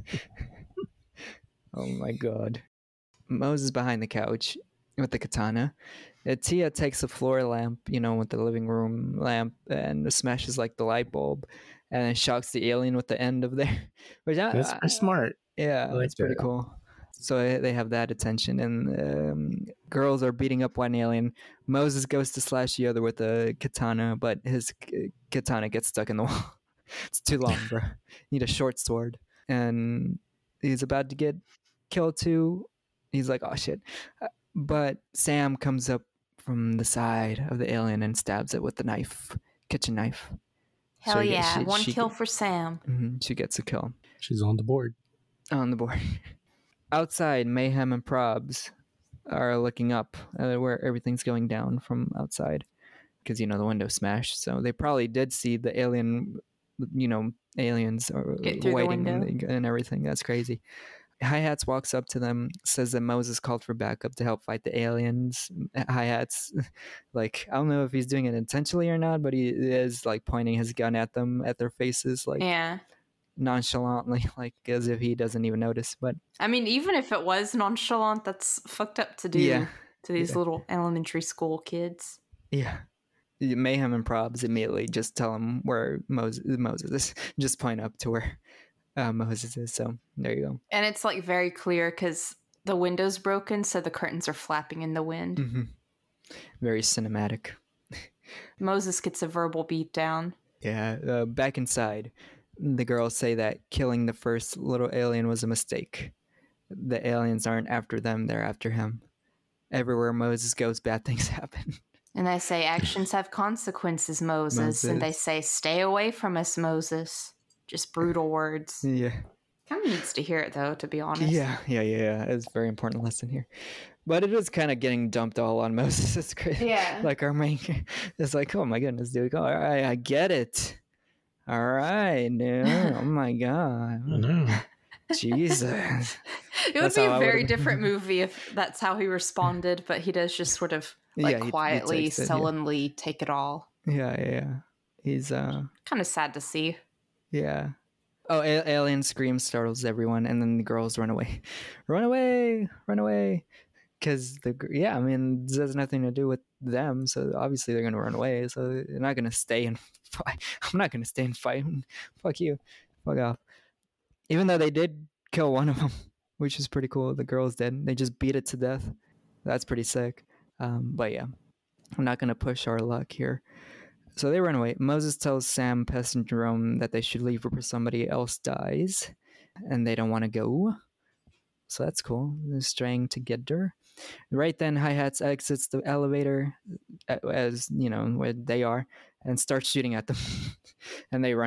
Oh my god. Moses behind the couch with the katana. Uh, Tia takes a floor lamp, you know, with the living room lamp, and smashes like the light bulb, and then shocks the alien with the end of there. Which I, That's I- pretty smart. yeah, I like that's pretty that. cool. So they- they have that attention, and um, girls are beating up one alien. Moses goes to slash the other with a katana, but his k- katana gets stuck in the wall. It's too long, bro. Need a short sword. And he's about to get killed too. He's like, oh shit. Uh, But Sam comes up from the side of the alien and stabs it with the knife, kitchen knife. Hell So, yeah, yeah. she- One she- kill for Sam. hmm She gets a kill She's on the board. on the board. Outside, Mayhem and Probs are looking up uh, where everything's going down from outside. Because, you know, the window smashed. So they probably did see the alien, you know, aliens are Get through the waiting window. and, and everything. That's crazy. Hi-Hats walks up to them, says that Moses called for backup to help fight the aliens. Hi-Hats, like, I don't know if he's doing it intentionally or not, but he is, like, pointing his gun at them, at their faces, like, Yeah. nonchalantly, like, as if he doesn't even notice. But I mean, even if it was nonchalant, that's fucked up to do. yeah, to these Yeah. little elementary school kids. Yeah. Mayhem and Probs immediately just tell him where Moses, Moses is. Just point up to where uh, Moses is. So there you go. And it's like very clear because the window's broken, so the curtains are flapping in the wind. Mm-hmm. Very cinematic. Moses gets a verbal beatdown. Yeah. Uh, back inside, the girls say that killing the first little alien was a mistake. The aliens aren't after them, they're after him. Everywhere Moses goes, bad things happen. And they say, actions have consequences, Moses. Moses. And they say, stay away from us, Moses. Just brutal words. Yeah. Kind of needs to hear it, though, to be honest. Yeah, yeah, yeah. It's a very important lesson here. But it is kind of getting dumped all on Moses. It's crazy. Yeah. Like our main, it's like, oh my goodness, dude. All right, I get it. All right, dude. Oh my god. I know. Jesus. It would That's be how a I very would've- different movie if that's how he responded, but he does just sort of like Yeah, he- he quietly, takes it, yeah. sullenly take it all. Yeah, yeah, yeah. He's uh, Kind of sad to see. yeah. Oh, a- alien scream startles everyone, and then the girls run away, run away, run away. Because the gr- yeah, I mean, this has nothing to do with them, so obviously they're gonna run away. So they're not gonna stay and fight. I'm not gonna stay and fight. Fuck you, fuck off. Even though they did kill one of them, which is pretty cool. The girls did. They just beat it to death. That's pretty sick. Um, but yeah, I'm not gonna push our luck here. So they run away. Moses tells Sam, Pest, and Jerome that they should leave before somebody else dies, and they don't want to go. So that's cool. They're straying together. Right then, Hi-Hats exits the elevator, a- as you know where they are, and starts shooting at them, and they run.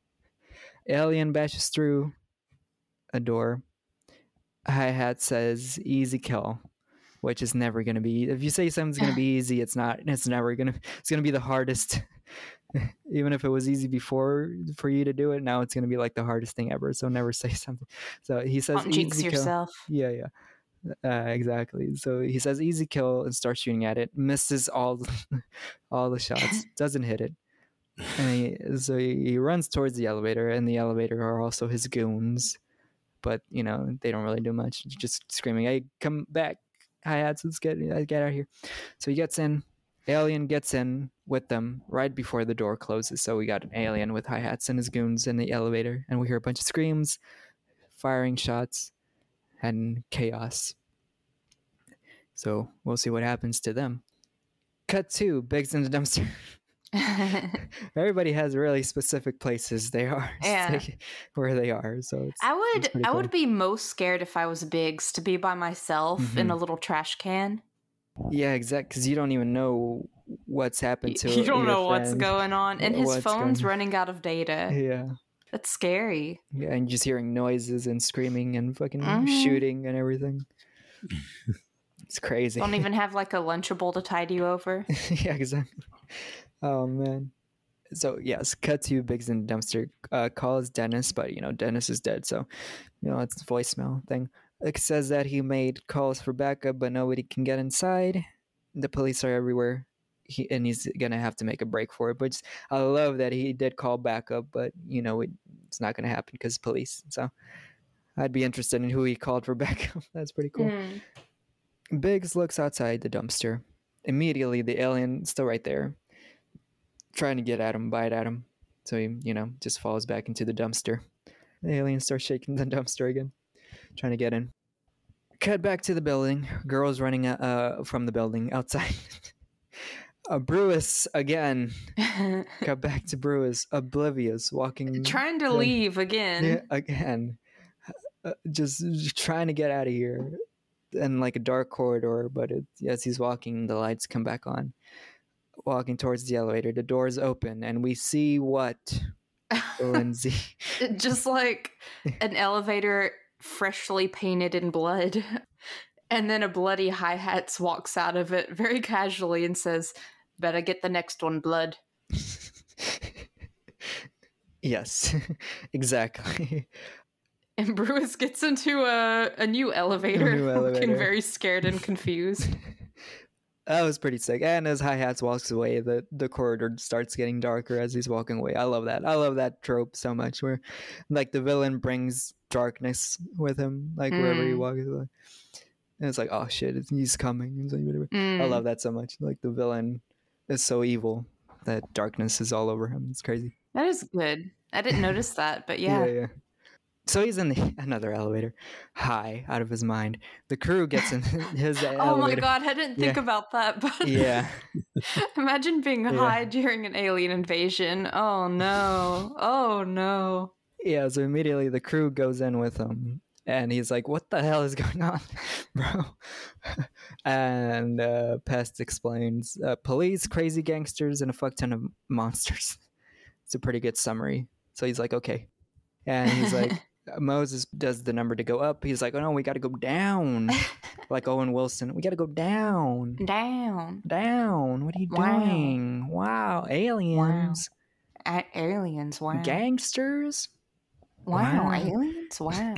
Alien bashes through a door. Hi-Hat says, "Easy kill," which is never going to be. If you say something's going to be easy, it's not. It's never going to. It's going to be the hardest. Even if it was easy before for you to do it, now it's going to be like the hardest thing ever. So never say something. So he says, Don't jinx "Easy kill." yourself. Yeah, yeah. Uh, exactly. So he says easy kill and starts shooting at it. Misses all all the shots. Doesn't hit it. And he, so he, he runs towards the elevator, and the elevator are also his goons. But you know they don't really do much. Just screaming, "Hey, come back! Hi-Hats, let's get get out of here." So he gets in. Alien gets in with them right before the door closes. So we got an alien with Hi-Hats and his goons in the elevator, and we hear a bunch of screams, firing shots, and chaos. So we'll see what happens to them. Cut to Biggs in the dumpster. Everybody has really specific places they are, Yeah. where they are. So it's, I it's would pretty I cool. would be most scared if I was Biggs to be by myself in Mhm. a little trash can. Yeah, exactly. Because you don't even know what's happened to You don't your know what's friend. going on, and his What's phone's going- running out of data. Yeah, That's scary. yeah, and just hearing noises and screaming and fucking Mhm. shooting and everything. It's crazy. Don't even have like a Lunchable to tide you over. Yeah, exactly. Oh man. So yes, cut to Biggs in the dumpster. Uh, calls Dennis, but you know Dennis is dead, so you know it's the voicemail thing. It says that he made calls for backup, but nobody can get inside. The police are everywhere, he, and he's gonna have to make a break for it. But just, I love that he did call backup, but you know it, it's not gonna happen because police. So I'd be interested in who he called for backup. That's pretty cool. Mm. Biggs looks outside the dumpster. Immediately, the alien still right there, trying to get at him, bite at him. So he, you know, just falls back into the dumpster. The alien starts shaking the dumpster again, trying to get in. Cut back to the building. Girls running uh, from the building outside. uh, Brewis again. Cut back to Brewis, oblivious, walking. Trying to Yeah. leave again. Yeah, again. Uh, just, just trying to get out of here. In like a dark corridor, but it, as he's walking, the lights come back on. Walking towards the elevator, the doors open, and we see what? Lindsay. Just like an elevator freshly painted in blood. And then a bloody Hi-Hats walks out of it very casually and says, "Better get the next one, blood." Yes, exactly. And Brewis gets into a, a new elevator, A new looking elevator. very scared and confused. That was pretty sick. And as Hi-Hats walks away, the, the corridor starts getting darker as he's walking away. I love that. I love that trope so much where like the villain brings darkness with him, like wherever he Mm. walks away. And it's like, oh shit, he's coming. He's like, whatever. Mm. I love that so much. Like the villain is so evil that darkness is all over him. It's crazy. That is good. I didn't notice that, but yeah. yeah, yeah. So he's in the, another elevator, high out of his mind. The crew gets in his elevator. Oh my god, I didn't think Yeah. about that. But Yeah. imagine being Yeah. high during an alien invasion. Oh no. Oh no. Yeah, so immediately the crew goes in with him. And he's like, what the hell is going on, bro? And uh, Pest explains, uh, police, crazy gangsters, and a fuck ton of monsters. It's a pretty good summary. So he's like, okay. And he's like, Moses does the number to go up. He's like, oh no, we got to go down. Like Owen Wilson, we got to go down. Down. Down. What are you Wow. doing? Wow. Aliens. A- aliens, wow. Gangsters. wow, Wow. aliens? Wow.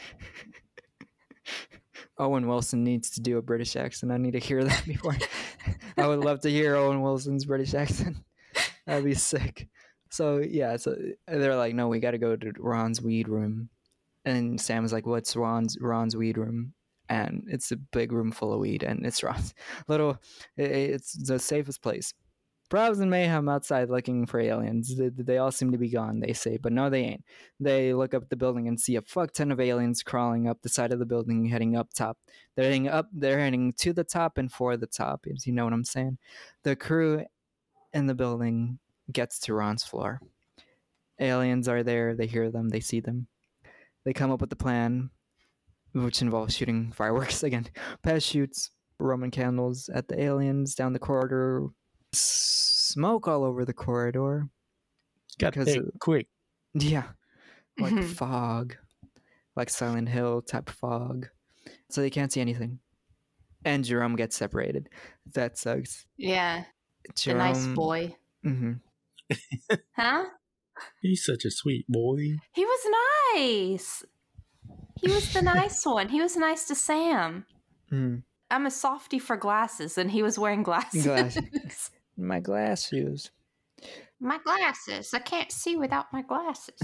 Owen Wilson needs to do a British accent. I need to hear that before. I would love to hear Owen Wilson's British accent. That'd be sick. So yeah, so they're like, no, we got to go to Ron's weed room. And Sam is like, what's Ron's Ron's weed room? And it's a big room full of weed, and it's Ron's little. It's the safest place. Probs and Mayhem outside looking for aliens. They, they all seem to be gone, they say, but no, they ain't. They look up the building and see a fuck ton of aliens crawling up the side of the building, heading up top. They're heading up. They're heading to the top and for the top. If you know what I'm saying. The crew in the building gets to Ron's floor. Aliens are there. They hear them. They see them. They come up with the plan, which involves shooting fireworks again. Pest shoots Roman candles at the aliens down the corridor. Smoke all over the corridor. Got Because thick, of- quick. Yeah, like Mhm. fog, like Silent Hill type fog. So they can't see anything. And Jerome gets separated. That sucks. Yeah, the Jerome, nice boy. hmm Huh? He's such a sweet boy. He was nice. He was the nice one. He was nice to Sam. mm I'm a softie for glasses, and he was wearing glasses. Glasses. My glass shoes. My glasses. I can't see without my glasses.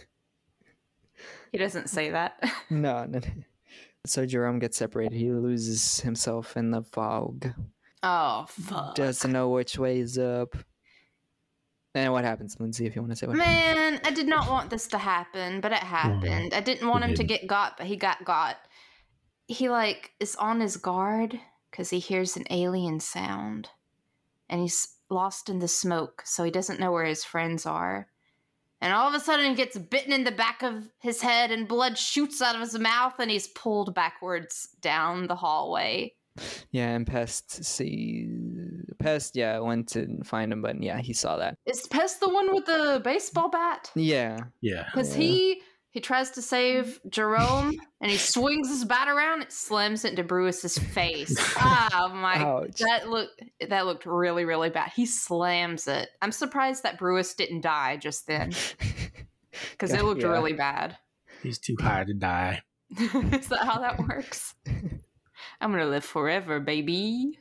He doesn't say that. No, no, no. So Jerome gets separated. He loses himself in the fog. Oh, fuck. Doesn't know which way is up. And what happens, Lindsay, if you want to say what Man, I did not want this to happen, but it happened. I didn't want You him to didn't. get got, but he got got. He, like, is on his guard because he hears an alien sound. And he's lost in the smoke, so he doesn't know where his friends are. And all of a sudden, he gets bitten in the back of his head, and blood shoots out of his mouth, and he's pulled backwards down the hallway. Yeah, and Pest see Pest, yeah, went to find him, but yeah, he saw that. Is Pest the one with the baseball bat? Yeah. Yeah. Because Yeah. he he tries to save Jerome, and he swings his bat around. It slams into Bruce's face. Oh my! Ouch. That looked that looked really really bad. He slams it. I'm surprised that Bruce didn't die just then, because it looked Yeah. really bad. He's too high to die. Is that how that works? I'm gonna live forever, baby.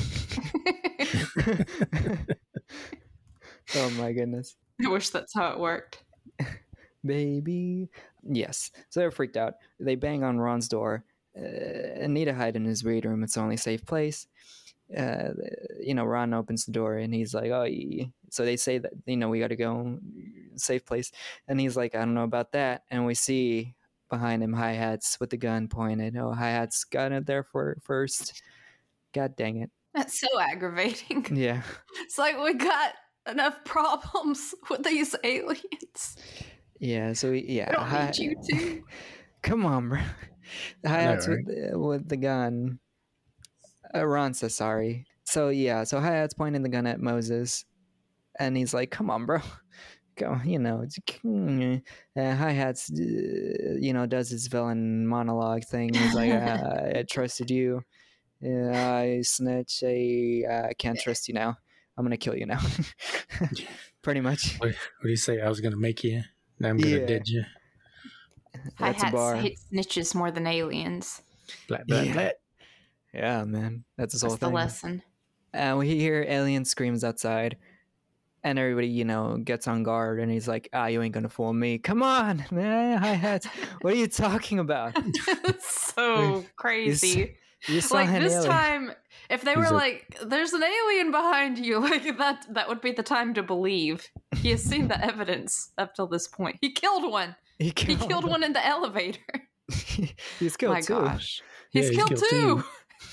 Oh my goodness. I wish that's how it worked. Baby. Yes. So they're freaked out. They bang on Ron's door uh, and need to hide in his read room. It's the only safe place. Uh, you know, Ron opens the door and he's like, oh, ye-" so they say that, you know, we got to go safe place. And he's like, I don't know about that. And we see behind him Hi-Hats with the gun pointed. Oh, Hi-Hats got it there for first. God dang it. That's so aggravating. Yeah. It's like we got enough problems with these aliens. Yeah. So, we- yeah. I don't Hi- need you to. Come on, bro. Hi-Hats right? with, the, with the gun. Uh, Ron says sorry. So, yeah. So, Hi-Hat's pointing the gun at Moses. And he's like, come on, bro. Go, you know. It's, uh, Hi-Hat's, uh, you know, does his villain monologue thing. He's like, uh, I trusted you. Yeah, I snitch. I uh, can't trust you now. I'm going to kill you now. Pretty much. What, what do you say? I was going to make you. Now I'm going to Yeah. dead you. That's a bar. Hi-Hats hate snitches more than aliens. Blat, blat, Yeah. blat. Yeah, man. That's his That's whole the thing. lesson. And we hear alien screams outside, and everybody, you know, gets on guard. And he's like, "Ah, you ain't gonna fool me! Come on, man! Hi-Hats! What are you talking about?" It's so crazy. You saw like an this alien. time, if they were He's a- like, "There's an alien behind you," like that, that would be the time to believe. He has seen the evidence up till this point. He killed one. He He killed, killed one in the elevator. He's killed My two. gosh, Yeah, he's, he's killed, killed two.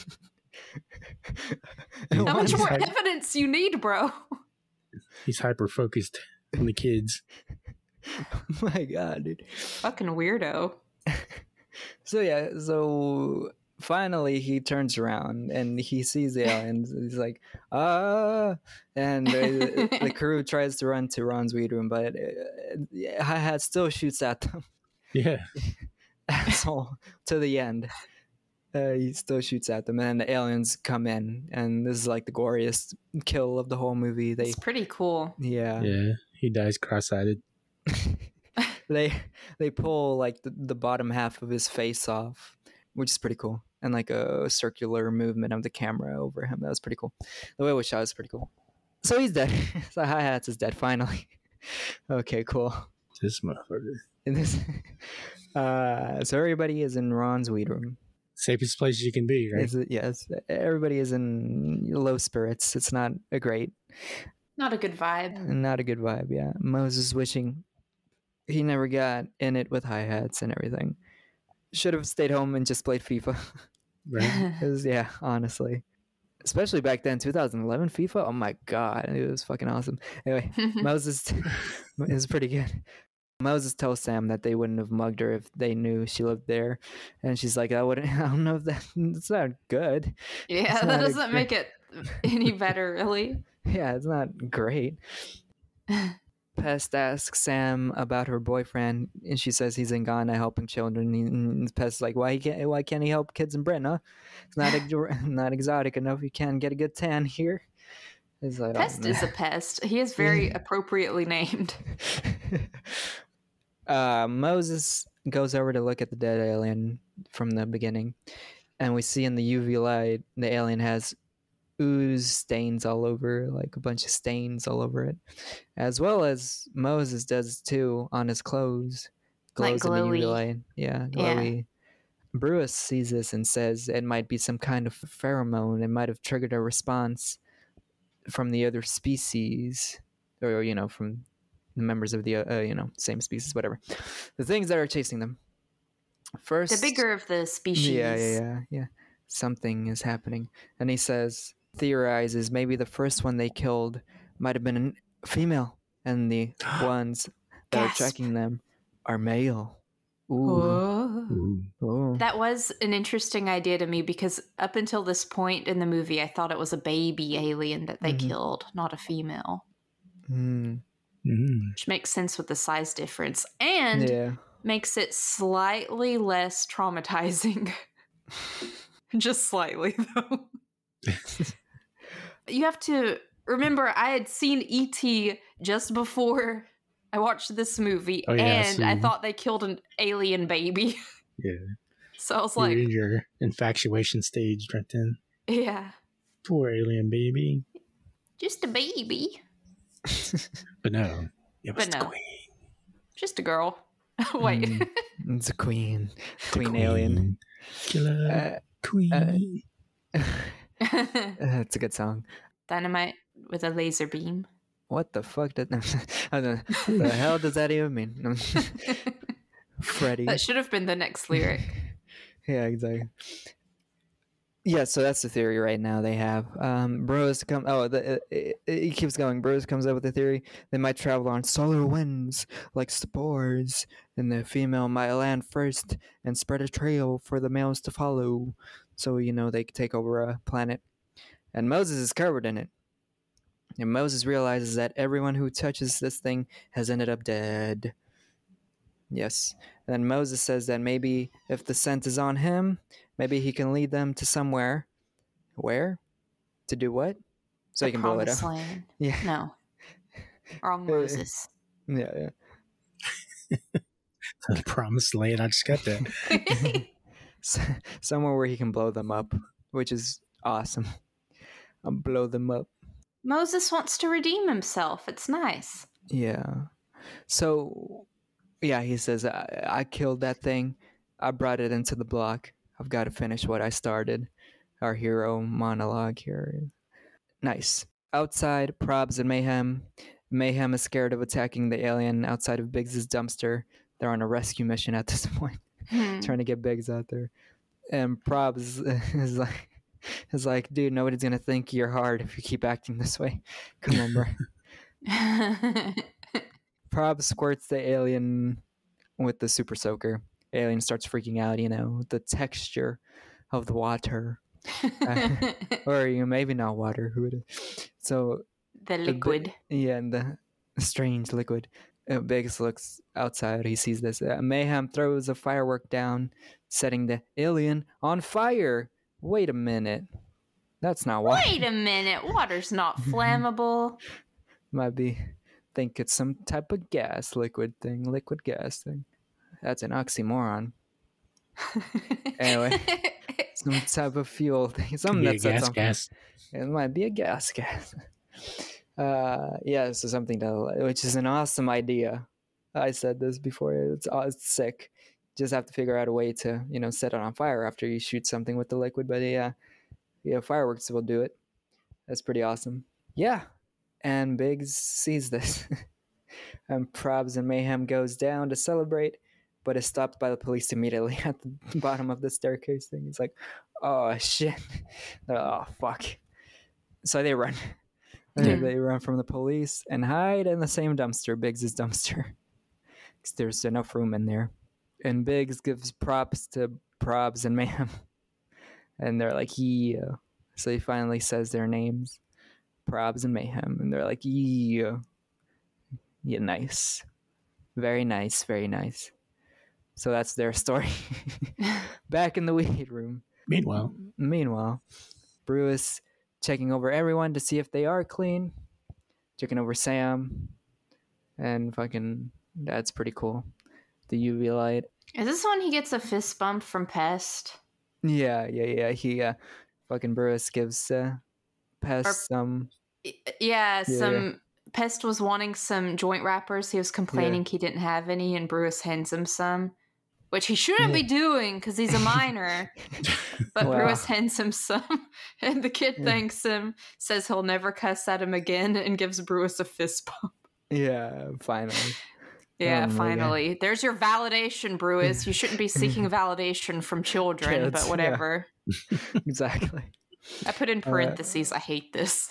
two. How much He's more hy- evidence you need, bro? He's hyper focused on the kids. Oh my god, dude. Fucking weirdo. So yeah, so finally he turns around and he sees the aliens. He's like, ah, and the, the crew tries to run to Ron's weed room, but uh, Hi-Hat still shoots at them. Yeah. Asshole to the end. Uh, he still shoots at them, and the aliens come in, and this is like the goriest kill of the whole movie. They, It's pretty cool. yeah, Yeah. He dies cross-eyed. they they pull like the, the bottom half of his face off, which is pretty cool, and like a circular movement of the camera over him. That was pretty cool. The way it was shot was pretty cool. So he's dead. So Hi-Hats is dead finally. Okay, cool. This motherfucker. And this, uh, so everybody is in Ron's weed room. Safest place you can be, right? Is it, yes, everybody is in low spirits. It's not a great, Not a good vibe. not a good vibe. Yeah, Moses wishing he never got in it with Hi-Hats and everything. Should have stayed home and just played FIFA. Right. 'Cause, yeah, honestly, especially back then, twenty eleven FIFA. Oh my god, it was fucking awesome. Anyway, Moses is pretty good. Moses tells Sam that they wouldn't have mugged her if they knew she lived there, and she's like, "I wouldn't. I don't know if that. It's not good. Yeah, It's that not a doesn't great- make it any better, really. Yeah, it's not great." Pest asks Sam about her boyfriend, and she says he's in Ghana helping children. And Pest's like, "Why he can't? Why can't he help kids in Britain? Huh? It's not ex- not exotic enough. You can't get a good tan here." It's like, Pest oh, is a pest. He is very appropriately named. uh, Moses goes over to look at the dead alien from the beginning, and we see in the U V light the alien has ooze stains all over, like a bunch of stains all over it, as well as Moses does too on his clothes. Like Glows in the U V glowy. light. Yeah, Yeah. glowy. Bruce sees this and says it might be some kind of pheromone. It might have triggered a response from the other species, or you know, from the members of the uh, you know same species, whatever. The things that are chasing them. First, The bigger of the species. yeah, yeah, yeah, yeah. Something is happening, and he says, theorizes maybe the first one they killed might have been a female, and the ones that Gasp. are tracking them are male. Ooh, Whoa. Ooh. ooh. That was an interesting idea to me because up until this point in the movie, I thought it was a baby alien that they Mhm. killed, not a female, Mm, Mm. which makes sense with the size difference and yeah. makes it slightly less traumatizing. Just slightly, though. You have to remember, I had seen E T just before I watched this movie, Oh, yeah, and I so- thought they killed an alien baby. Yeah. So I was You're like, in your infatuation stage right then. yeah, Poor alien baby. just a baby. But no. It was But the no. queen. Just a girl. Wait. Mm. It's a queen. The Queen alien. Killer Uh, queen. uh, it's a good song. Dynamite with a laser beam. What the fuck did I don't know. The hell does that even mean? Freddy. That should have been the next lyric. Yeah, exactly. Yeah, so that's the theory right now they have. Um, Bros come. Oh, the, it, it, it keeps going. Bros comes up with the theory they might travel on solar winds like spores, and the female might land first and spread a trail for the males to follow. So you know they could take over a planet, and Moses is covered in it. And Moses realizes that everyone who touches this thing has ended up dead. Yes. And then Moses says that maybe if the scent is on him, maybe he can lead them to somewhere. Where? To do what? So The he can blow it promised up. land. Yeah. No. Wrong Uh, Moses. Yeah, yeah. The promised land. I just got that. S- Somewhere where he can blow them up, which is awesome. I'll blow them up. Moses wants to redeem himself. It's nice. Yeah. So, yeah, he says, I, I killed that thing. I brought it into the block. I've got to finish what I started. our hero monologue here. Nice. Outside, Probs and Mayhem. Mayhem is scared of attacking the alien outside of Biggs' dumpster. They're on a rescue mission at this point, Hmm. trying to get Biggs out there. And Probs is like, is like, dude, nobody's gonna think you're hard if you keep acting this way. Come on, bro. Probs squirts the alien with the super soaker. Alien starts freaking out, you know, the texture of the water. Uh, or you know, maybe not water. Who would? So the liquid. Yeah, and the strange liquid. Uh, Biggs looks outside. He sees this. Uh, Mayhem throws a firework down, setting the alien on fire. Wait a minute. That's not water. Wait a minute. Water's not flammable. Might be. Think it's some type of gas, liquid thing, liquid gas thing. That's an oxymoron. Anyway, some type of fuel thing. Something Could be that's a gas gas. It might be a gas gas. Uh, yeah, so something to, which is an awesome idea. I said this before. It's, it's sick. Just have to figure out a way to, you know, set it on fire after you shoot something with the liquid. But yeah, yeah, fireworks will do it. That's pretty awesome. Yeah, and Biggs sees this, and Probs and Mayhem goes down to celebrate, but is stopped by the police immediately at the bottom of the staircase thing. He's like, "Oh shit!" They're like, "Oh fuck!" So they run. They, they run from the police and hide in the same dumpster, Biggs' dumpster. Because there's enough room in there. And Biggs gives props to Probs and Mayhem. And they're like, yeah. So he finally says their names, Probs and Mayhem. And they're like, yeah. Yeah, nice. Very nice, very nice. So that's their story. Back in the weed room. Meanwhile. Meanwhile, Brewis checking over everyone to see if they are clean. Checking over Sam. And fucking, that's pretty cool. The U V light. Is this when he gets a fist bump from Pest? Yeah, yeah, yeah. He, uh, fucking Brewis gives uh, Pest Or, some... Yeah, some... Yeah. Pest was wanting some joint wrappers. He was complaining Yeah. he didn't have any, and Brewis hands him some. Which he shouldn't Yeah. be doing, because he's a minor. But Wow. Brewis hands him some, and the kid Yeah. thanks him, says he'll never cuss at him again, and gives Brewis a fist bump. Yeah, finally. Yeah, Oh my finally. There's your validation, Brewis. You shouldn't be seeking validation from children, Kids, but yeah. whatever. Exactly. I put in parentheses, I hate this.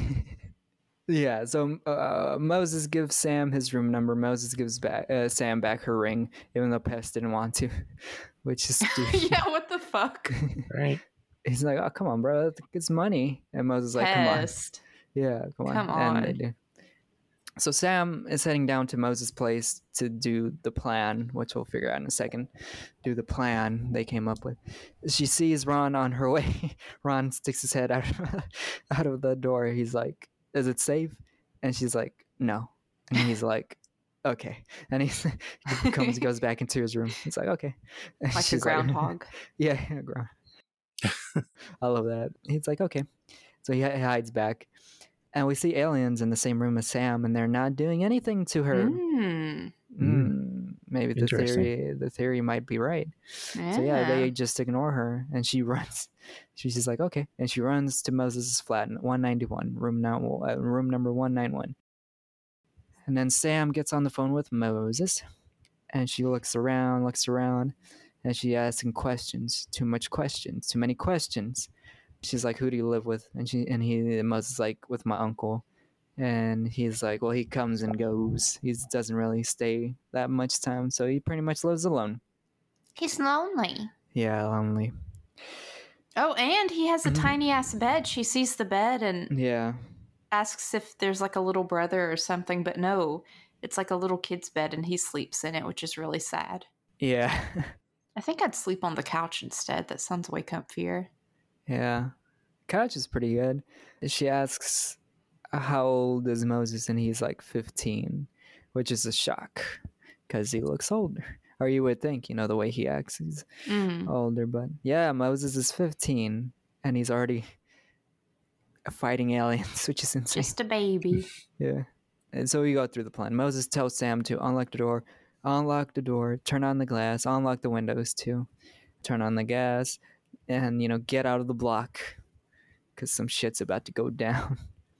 Yeah, so uh, Moses gives Sam his room number. Moses gives back uh, Sam back her ring, even though Pest didn't want to, which is stupid. Yeah, what the fuck? Right. He's like, "Oh, come on, bro, it's money." And Moses is like, "Come on, Pest. yeah, come on." Come And they on. do. So Sam is heading down to Moses' place to do the plan, which we'll figure out in a second. Do the plan they came up with. She sees Ron on her way. Ron sticks his head out of, out of the door. He's like, "Is it safe?" And she's like, "No." And he's like, "Okay." And he's, he comes, goes back into his room. He's like, "Okay." And Like a she's groundhog. yeah, yeah, ground. I love that. He's like, "Okay." So he hi- hides back. And we see aliens in the same room as Sam, and they're not doing anything to her. Mm. Mm, maybe the Interesting. theory, the theory might be right. Yeah. So yeah, they just ignore her, and she runs. She's just like, okay, and she runs to Moses' flat, in one ninety-one, room now, uh, room number one ninety-one. And then Sam gets on the phone with Moses, and she looks around, looks around, and she asks him questions. Too much questions, too many questions. She's like, "Who do you live with?" And she and he and Moses is like, "With my uncle." And he's like, "Well, he comes and goes. He doesn't really stay that much time, so he pretty much lives alone." He's lonely. Yeah, lonely. Oh, and he has a Mhm. tiny ass bed. She sees the bed and Yeah, asks if there's like a little brother or something, but no, it's like a little kid's bed and he sleeps in it, which is really sad. yeah, I think I'd sleep on the couch instead. That sounds way comfier. yeah. Couch is pretty good. She asks, "How old is Moses?" And he's like fifteen, which is a shock because he looks older. Or you would think, you know, the way he acts, he's Mm. older. But yeah, Moses is fifteen, and he's already fighting aliens, which is insane. Just a baby. Yeah. And so we go through the plan. Moses tells Sam to unlock the door, unlock the door, turn on the glass, unlock the windows too, turn on the gas. and, you know, get out of the block because some shit's about to go down.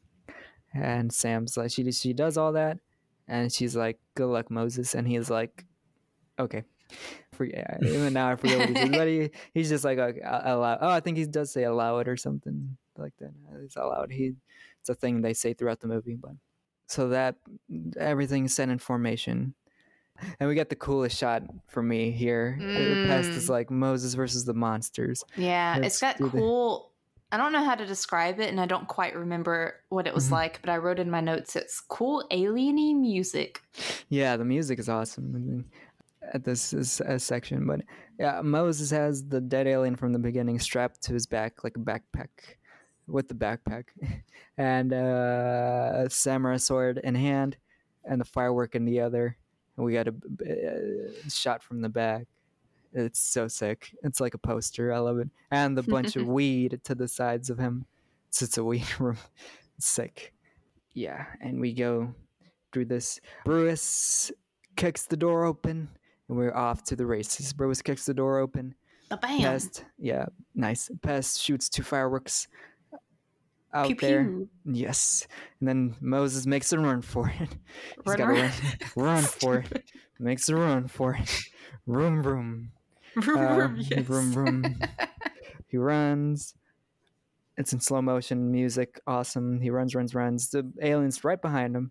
And Sam's like, she she does all that, and she's like, good luck, Moses. And he's like, okay. Forget, even now I forget what he says, but he, he's just like, okay, allow. Oh, I think he does say allow it or something like that. It's allowed. He, it's a thing they say throughout the movie. But so that everything's set in formation. And we get the coolest shot for me here. Mm. The pest is like Moses versus the monsters. Yeah, Let's it's got cool. The... I don't know how to describe it, and I don't quite remember what it was mm-hmm. like, but I wrote in my notes, it's cool alien-y music. Yeah, the music is awesome at this, this uh, section. But yeah, Moses has the dead alien from the beginning strapped to his back like a backpack with the backpack. And uh, a samurai sword in hand and the firework in the other. And we got a, a shot from the back. It's so sick. It's like a poster. I love it. And the bunch of weed to the sides of him. It's just a weed room. It's sick. Yeah, and we go through this. Brewis kicks the door open, and we're off to the races. Brewis kicks the door open. Ba-bam. Pest, yeah, nice. Pest shoots two fireworks out pew, there. Pew. Yes. And then Moses makes a run for it. He's run, got to run, run for it. Makes a run for it. Room, room. Room, uh, room, yes. Room, room. He runs. It's in slow motion music. Awesome. He runs, runs, runs. The alien's right behind him.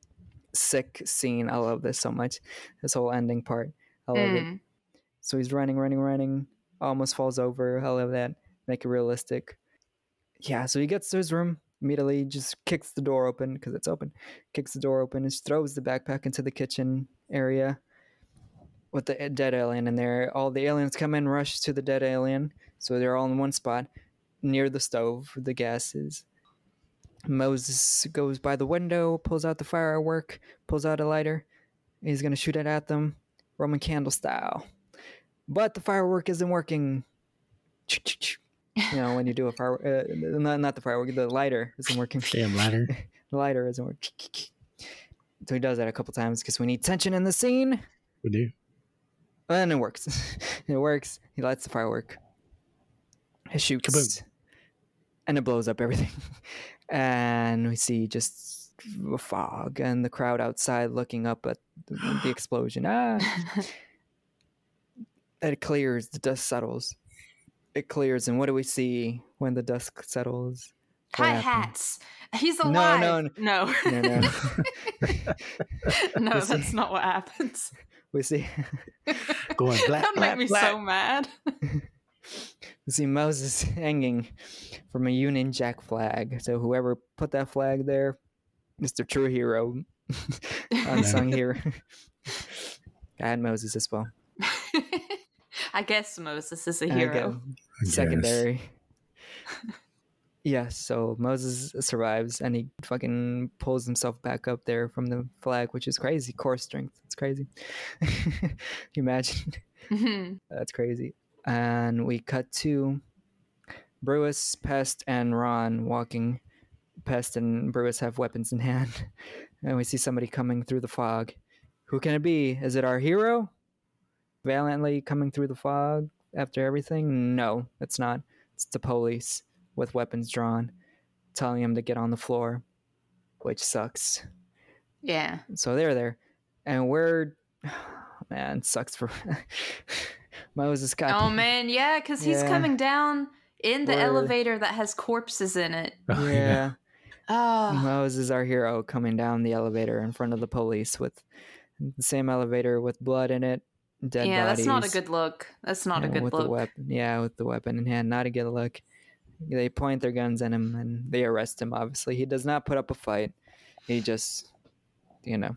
Sick scene. I love this so much. This whole ending part. I love mm. it. So he's running, running, running. Almost falls over. I love that. Make it realistic. Yeah, so he gets to his room. Immediately just kicks the door open because it's open. Kicks the door open and throws the backpack into the kitchen area with the dead alien in there. All the aliens come in, rush to the dead alien. So they're all in one spot near the stove, the gases. Moses goes by the window, pulls out the firework, pulls out a lighter. He's going to shoot it at them, Roman candle style. But the firework isn't working. You know, when you do a firework, uh, not, not the firework, the lighter isn't working. Damn lighter. The lighter isn't working. So he does that a couple times because we need tension in the scene. We do. And it works. It works. He lights the firework. It shoots. Kaboom. And it blows up everything. And we see just a fog and the crowd outside looking up at the, the explosion. Ah! It clears. The dust settles. It clears, and what do we see when the dust settles? Hi-hats. He's alive. No, no, no. No, no. No, that's see, not what happens. We see... Going black, That black, made me black. so mad. We see Moses hanging from a Union Jack flag. So whoever put that flag there is the true hero. Unsung hero. I had Moses as well. I guess Moses is a hero. Secondary. Yeah, so Moses survives and he fucking pulls himself back up there from the flag, which is crazy. Core strength. It's crazy. Can you imagine? Mm-hmm. That's crazy. And we cut to Brewis, Pest, and Ron walking. Pest and Brewis have weapons in hand. And we see somebody coming through the fog. Who can it be? Is it our hero? Valiantly coming through the fog after everything? No, it's not. It's the police with weapons drawn, telling him to get on the floor, which sucks. Yeah. So they're there. And we're... Man, it sucks for... Moses got... Oh, man, yeah, because he's yeah. coming down in the we're... elevator that has corpses in it. Oh, yeah. Oh. Moses, our hero, coming down the elevator in front of the police with the same elevator with blood in it. Dead yeah, bodies. That's not a good look. That's not yeah, a good with look. The weapon, yeah, with the weapon in hand. Not a good look. They point their guns at him and they arrest him, obviously. He does not put up a fight. He just, you know.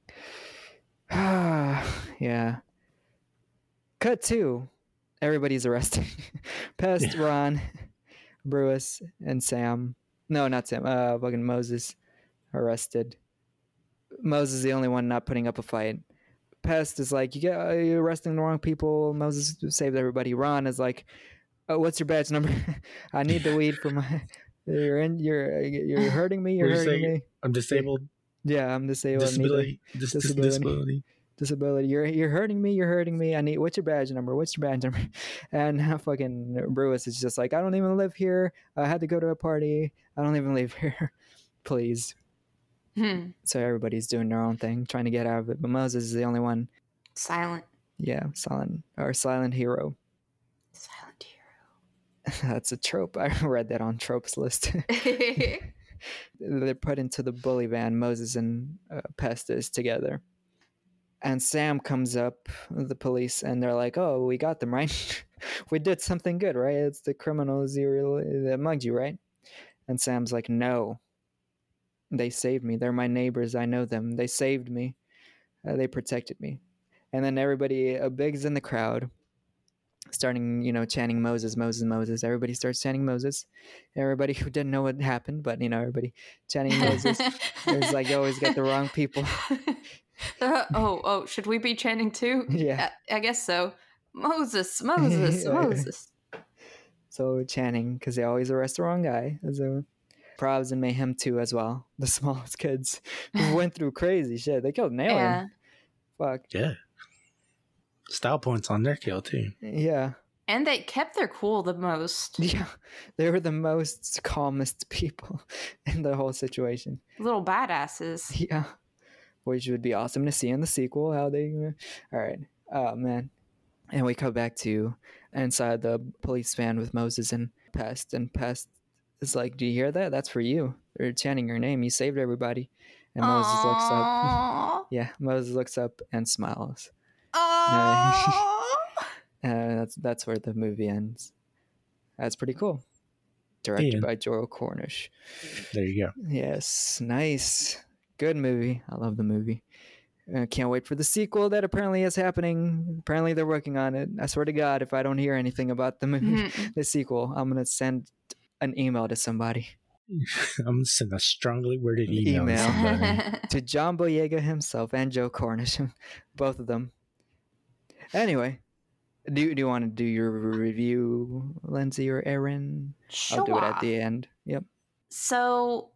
Yeah. Cut two. Everybody's arrested. Pest, yeah. Ron, Brewis, and Sam. No, not Sam. Uh, fucking Moses arrested. Moses is the only one not putting up a fight. Pest is like, you get, uh, you're arresting the wrong people. Moses saved everybody. Ron is like, oh, what's your badge number? I need the weed for my. You're in. You're you're hurting me. You're hurting me. I'm disabled. Yeah, I'm disabled. Disability. Dis- disability. disability. disability. You're you're hurting me. You're hurting me. I need. What's your badge number? What's your badge number? And fucking Brewis is just like, I don't even live here. I had to go to a party. I don't even live here. Please. Hmm. So everybody's doing their own thing, trying to get out of it. But Moses is the only one. Silent. Yeah, silent or silent hero. Silent hero. That's a trope. I read that on tropes list. They're put into the bully van, Moses and uh, Pestis together. And Sam comes up, the police, and they're like, oh, we got them, right? We did something good, right? It's the criminals you that mugged you, right? And Sam's like, no. They saved me. They're my neighbors. I know them. They saved me. Uh, they protected me. And then everybody, uh, Big's in the crowd, starting, you know, chanting Moses, Moses, Moses. Everybody starts chanting Moses. Everybody who didn't know what happened, but, you know, everybody chanting Moses. It's like, you always get the wrong people. uh, oh, oh, should we be chanting too? Yeah. I, I guess so. Moses, Moses, Moses. So chanting, because they always arrest the wrong guy. So Probs and Mayhem too as well. The smallest kids who went through crazy shit. They killed an alien. Yeah. Fuck. Yeah. Style points on their kill too. Yeah. And they kept their cool the most. Yeah. They were the most calmest people in the whole situation. Little badasses. Yeah. Which would be awesome to see in the sequel, how they... All right. Oh, man. And we come back to inside the police van with Moses and Pest. And Pest is like, do you hear that? That's for you. They're chanting your name. You saved everybody. And Moses Aww. looks up. Yeah, Moses looks up and smiles. Oh. Uh, that's that's where the movie ends. That's pretty cool. Directed Ian. by Joel Cornish. There you go. Yes, nice. Good movie. I love the movie. I can't wait for the sequel that apparently is happening. Apparently they're working on it. I swear to God, if I don't hear anything about the movie, Mm. the sequel, I'm going to send an email to somebody. I'm going to send a strongly worded email, Email. to somebody. To John Boyega himself and Joe Cornish. Both of them. Anyway, do, do you want to do your review, Lindsay or Aaron? Sure. I'll do it at the end. Yep. So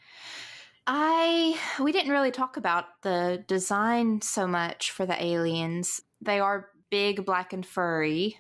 I we didn't really talk about the design so much for the aliens. They are big, black, and furry.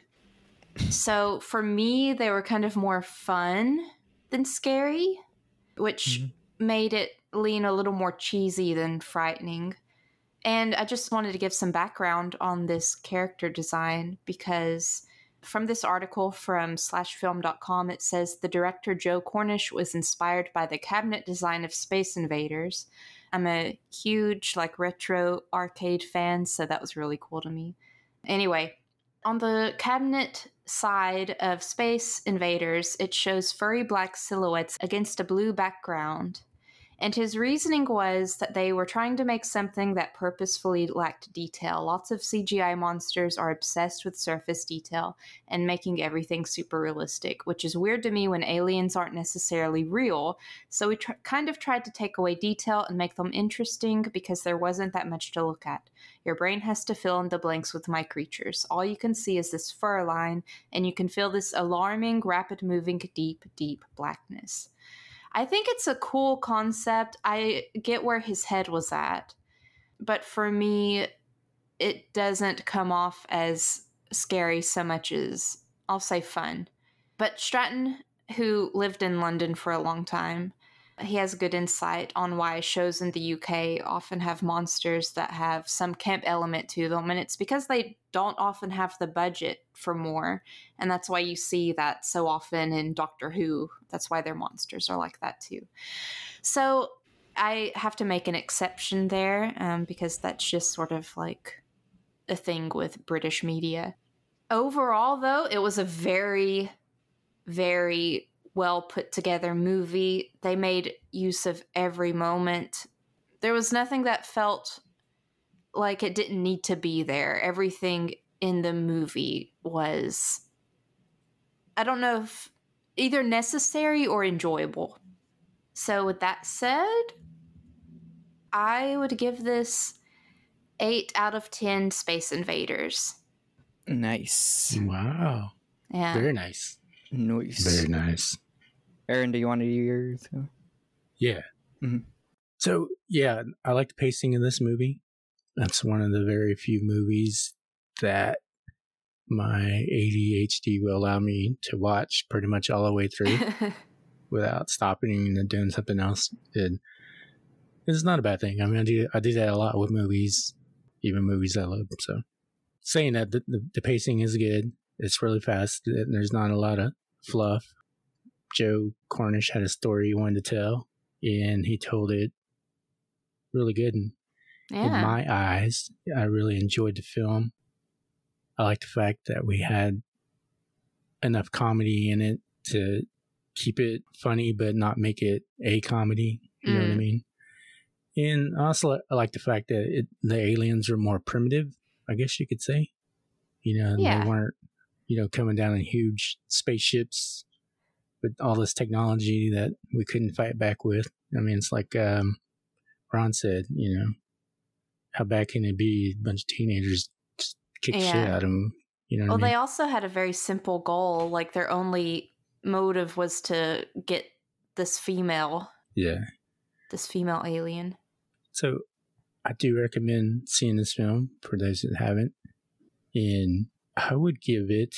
So for me, they were kind of more fun than scary, which mm-hmm. made it lean a little more cheesy than frightening. And I just wanted to give some background on this character design because from this article from slash film dot com, it says the director Joe Cornish was inspired by the cabinet design of Space Invaders. I'm a huge like retro arcade fan, so that was really cool to me. Anyway, on the cabinet side of Space Invaders, it shows furry black silhouettes against a blue background. And his reasoning was that they were trying to make something that purposefully lacked detail. Lots of C G I monsters are obsessed with surface detail and making everything super realistic, which is weird to me when aliens aren't necessarily real. So we tr- kind of tried to take away detail and make them interesting because there wasn't that much to look at. Your brain has to fill in the blanks with my creatures. All you can see is this fur line, and you can feel this alarming, rapid-moving, deep, deep blackness. I think it's a cool concept. I get where his head was at. But for me, it doesn't come off as scary so much as, I'll say, fun. But Stratton, who lived in London for a long time, he has good insight on why shows in the U K often have monsters that have some camp element to them. And it's because they don't often have the budget for more. And that's why you see that so often in Doctor Who. That's why their monsters are like that too. So I have to make an exception there um, because that's just sort of like a thing with British media. Overall, though, it was a very, very well put together movie. They made use of every moment. There was nothing that felt like it didn't need to be there. Everything in the movie was, I don't know if either necessary or enjoyable. So with that said, I would give this eight out of ten Space Invaders. Nice. Wow. Yeah. Very nice. Nice. Very nice. Aaron, do you want to do yours? Yeah. Mm-hmm. So, yeah, I like the pacing in this movie. That's one of the very few movies that my A D H D will allow me to watch pretty much all the way through without stopping and doing something else. And it's not a bad thing. I mean, I do I do that a lot with movies, even movies I love. So saying that, the, the, the pacing is good. It's really fast. There's not a lot of fluff. Joe Cornish had a story he wanted to tell, and he told it really good. And Yeah. in my eyes, I really enjoyed the film. I like the fact that we had enough comedy in it to keep it funny, but not make it a comedy. You know what I Mm. mean? And also, I like the fact that it, the aliens are more primitive, I guess you could say. You know, Yeah. they weren't, you know, coming down in huge spaceships with all this technology that we couldn't fight back with. I mean, it's like um, Ron said, you know, how bad can it be? A bunch of teenagers just kick Yeah. shit out of them. You know what Well, I mean? they also had a very simple goal. Like, their only motive was to get this female, Yeah. this female alien. So I do recommend seeing this film for those that haven't. And I would give it,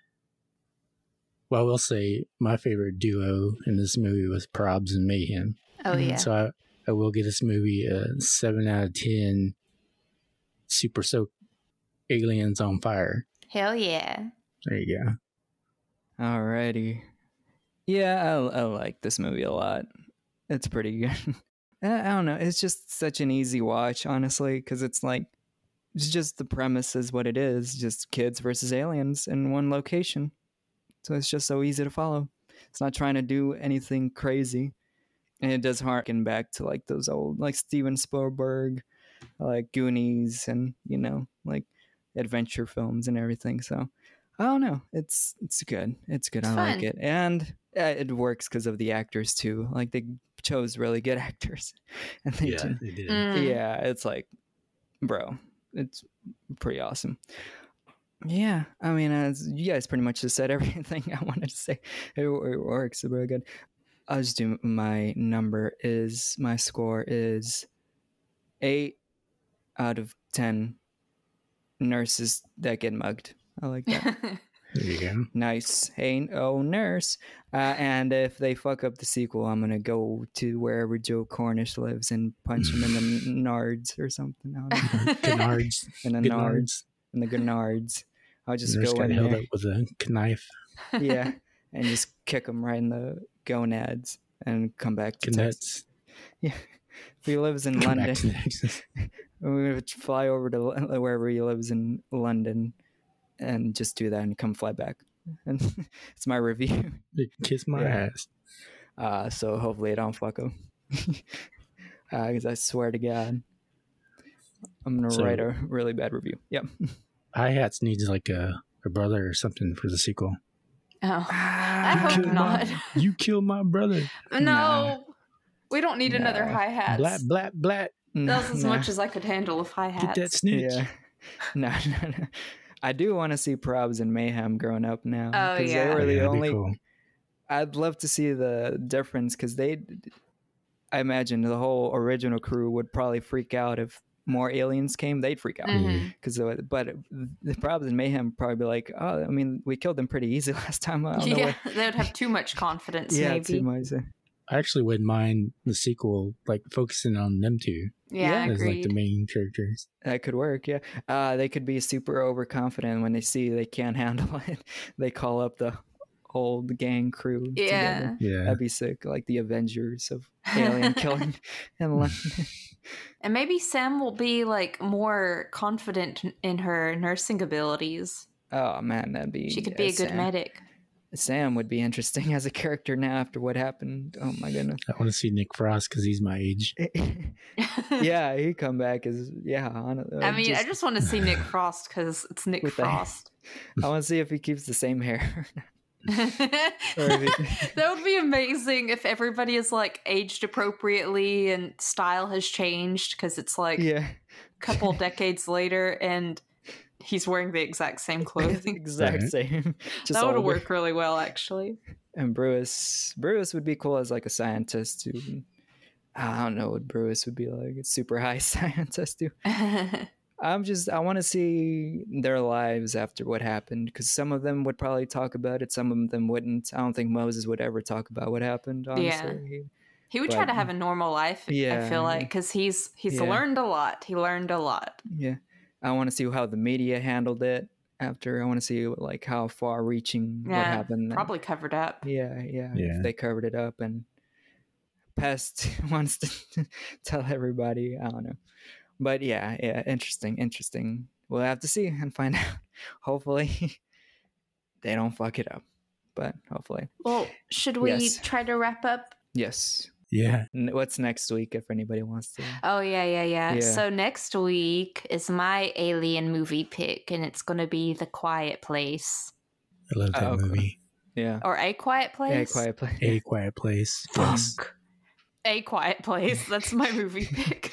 well, I will say my favorite duo in this movie was Probs and Mayhem. Oh, Mhm. yeah. So I, I will give this movie a seven out of ten super soaked aliens on fire. Hell yeah. There you go. Alrighty. Yeah, I, I like this movie a lot. It's pretty good. I I don't know. It's just such an easy watch, honestly, because it's like, it's just the premise is what it is. Just kids versus aliens in one location. So it's just so easy to follow. It's not trying to do anything crazy. And it does harken back to like those old, like Steven Spielberg, like Goonies, and, you know, like adventure films and everything. So I don't know. It's it's good. It's good. It's I like fun. it. And uh, it works because of the actors too. Like they chose really good actors. And they did. they did. Mm. Yeah, it's like, bro, it's pretty awesome. Yeah, I mean, as you guys pretty much just said everything I wanted to say. It, it works really good. I'll just do my number is, my score is eight out of ten nurses that get mugged. I like that. There you go. Nice. Hey, oh, nurse. Uh, and if they fuck up the sequel, I'm going to go to wherever Joe Cornish lives and punch him in the nards or something. I don't know. Canards. In the Good nards. nards. In the Gennards. I'll just Nurse go got in held there. up with a knife. Yeah. And just kick him right in the gonads and come back to Texas. Canucks. If he lives in Come London, back to Texas. we're going to fly over to L- wherever he lives in London and just do that and come fly back. And it's my review. Kiss my Yeah. ass. Uh, so hopefully I don't fuck him. Because I swear to God, I'm going to So- write a really bad review. Yep. Hi-Hats needs like a, a brother or something for the sequel. Oh. I I hope killed not. My, you killed my brother. No. Nah. We don't need another No. hi-hats. Blat, blat, blat. That was as much as I could handle of hi-hats. Get that snitch. Yeah. No, no, no. I do want to see Probs and Mayhem growing up now. Oh, 'cause yeah. They Oh, were yeah, the that'd be only. cool. I'd love to see the difference because they. I imagine the whole original crew would probably freak out if more aliens came. They'd freak out. Mhm. Because, but the Probs and Mayhem would probably be like, oh, I mean, we killed them pretty easy last time. I don't know Yeah, what- they would have too much confidence, yeah, maybe. too much. I actually wouldn't mind the sequel, like focusing on them two Yeah, I as like agreed. the main characters. That could work, yeah. Uh, they could be super overconfident when they see they can't handle it. They call up the whole gang crew. Yeah. together. Yeah. That'd be sick, like the Avengers of alien killing in London. And maybe Sam will be like more confident in her nursing abilities. Oh man, that'd be. She could yeah, be a good Sam. medic. Sam would be interesting as a character now after what happened. Oh my goodness. I want to see Nick Frost because he's my age. Yeah, he'd come back as yeah. On, uh, I mean, I just want to see Nick Frost because it's Nick With the- Frost. I want to see if he keeps the same hair. that would be amazing if everybody is like aged appropriately and style has changed because it's like yeah, a couple decades later and he's wearing the exact same clothing. exact Right. same. Just That would older. work really well, actually. And Bruce, Bruce would be cool as like a scientist who I don't know what Brewis would be like. It's super high scientist too. I'm just, I want to see their lives after what happened, because some of them would probably talk about it, some of them wouldn't. I don't think Moses would ever talk about what happened, honestly. Yeah. He, he would but, try to have a normal life, yeah, I feel like, because he's he's yeah. learned a lot. He learned a lot. Yeah. I want to see how the media handled it after. I want to see like how far reaching Yeah, what happened. probably covered up. Yeah, yeah, Yeah. If they covered it up and Pest wants to tell everybody. I don't know. But yeah, yeah, interesting, interesting. We'll have to see and find out. Hopefully they don't fuck it up. But hopefully. Well, should we Yes. try to wrap up? Yes. Yeah. N- What's next week if anybody wants to? Oh, yeah, yeah, yeah, Yeah. So next week is my alien movie pick, and it's going to be The Quiet Place. I love that Oh, okay. movie. Yeah. Or A Quiet Place? Yeah, Quiet Place. A Quiet Place. Yes. Fuck. A Quiet Place. That's my movie pick.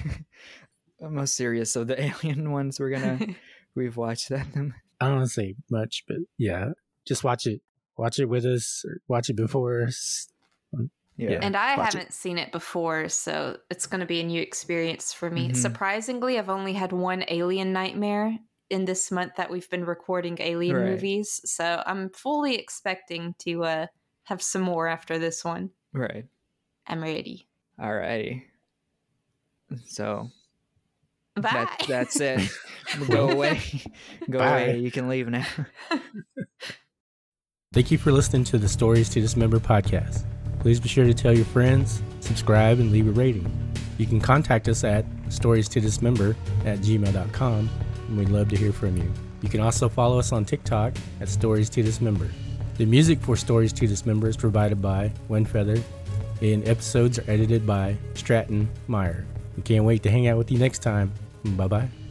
I'm most serious. So the alien ones we're gonna we've watched that them. I don't want to say much, but yeah, just watch it. Watch it with us. Or watch it before us. Yeah. Yeah. And I Watch haven't seen it before, so it's going to be a new experience for me. Mhm. Surprisingly, I've only had one alien nightmare in this month that we've been recording alien Right. movies, so I'm fully expecting to uh, have some more after this one. Right. I'm ready. Alrighty. So Bye. that, that's it. Go away. Go Bye. away. You can leave now. Thank you for listening to the Stories to Dismember podcast. Please be sure to tell your friends, subscribe, and leave a rating. You can contact us at stories to dismember at gmail dot com, and we'd love to hear from you. You can also follow us on TikTok at Stories to Dismember. The music for Stories to Dismember is provided by Windfeather, and episodes are edited by Stratton Meyer. We can't wait to hang out with you next time. Bye-bye.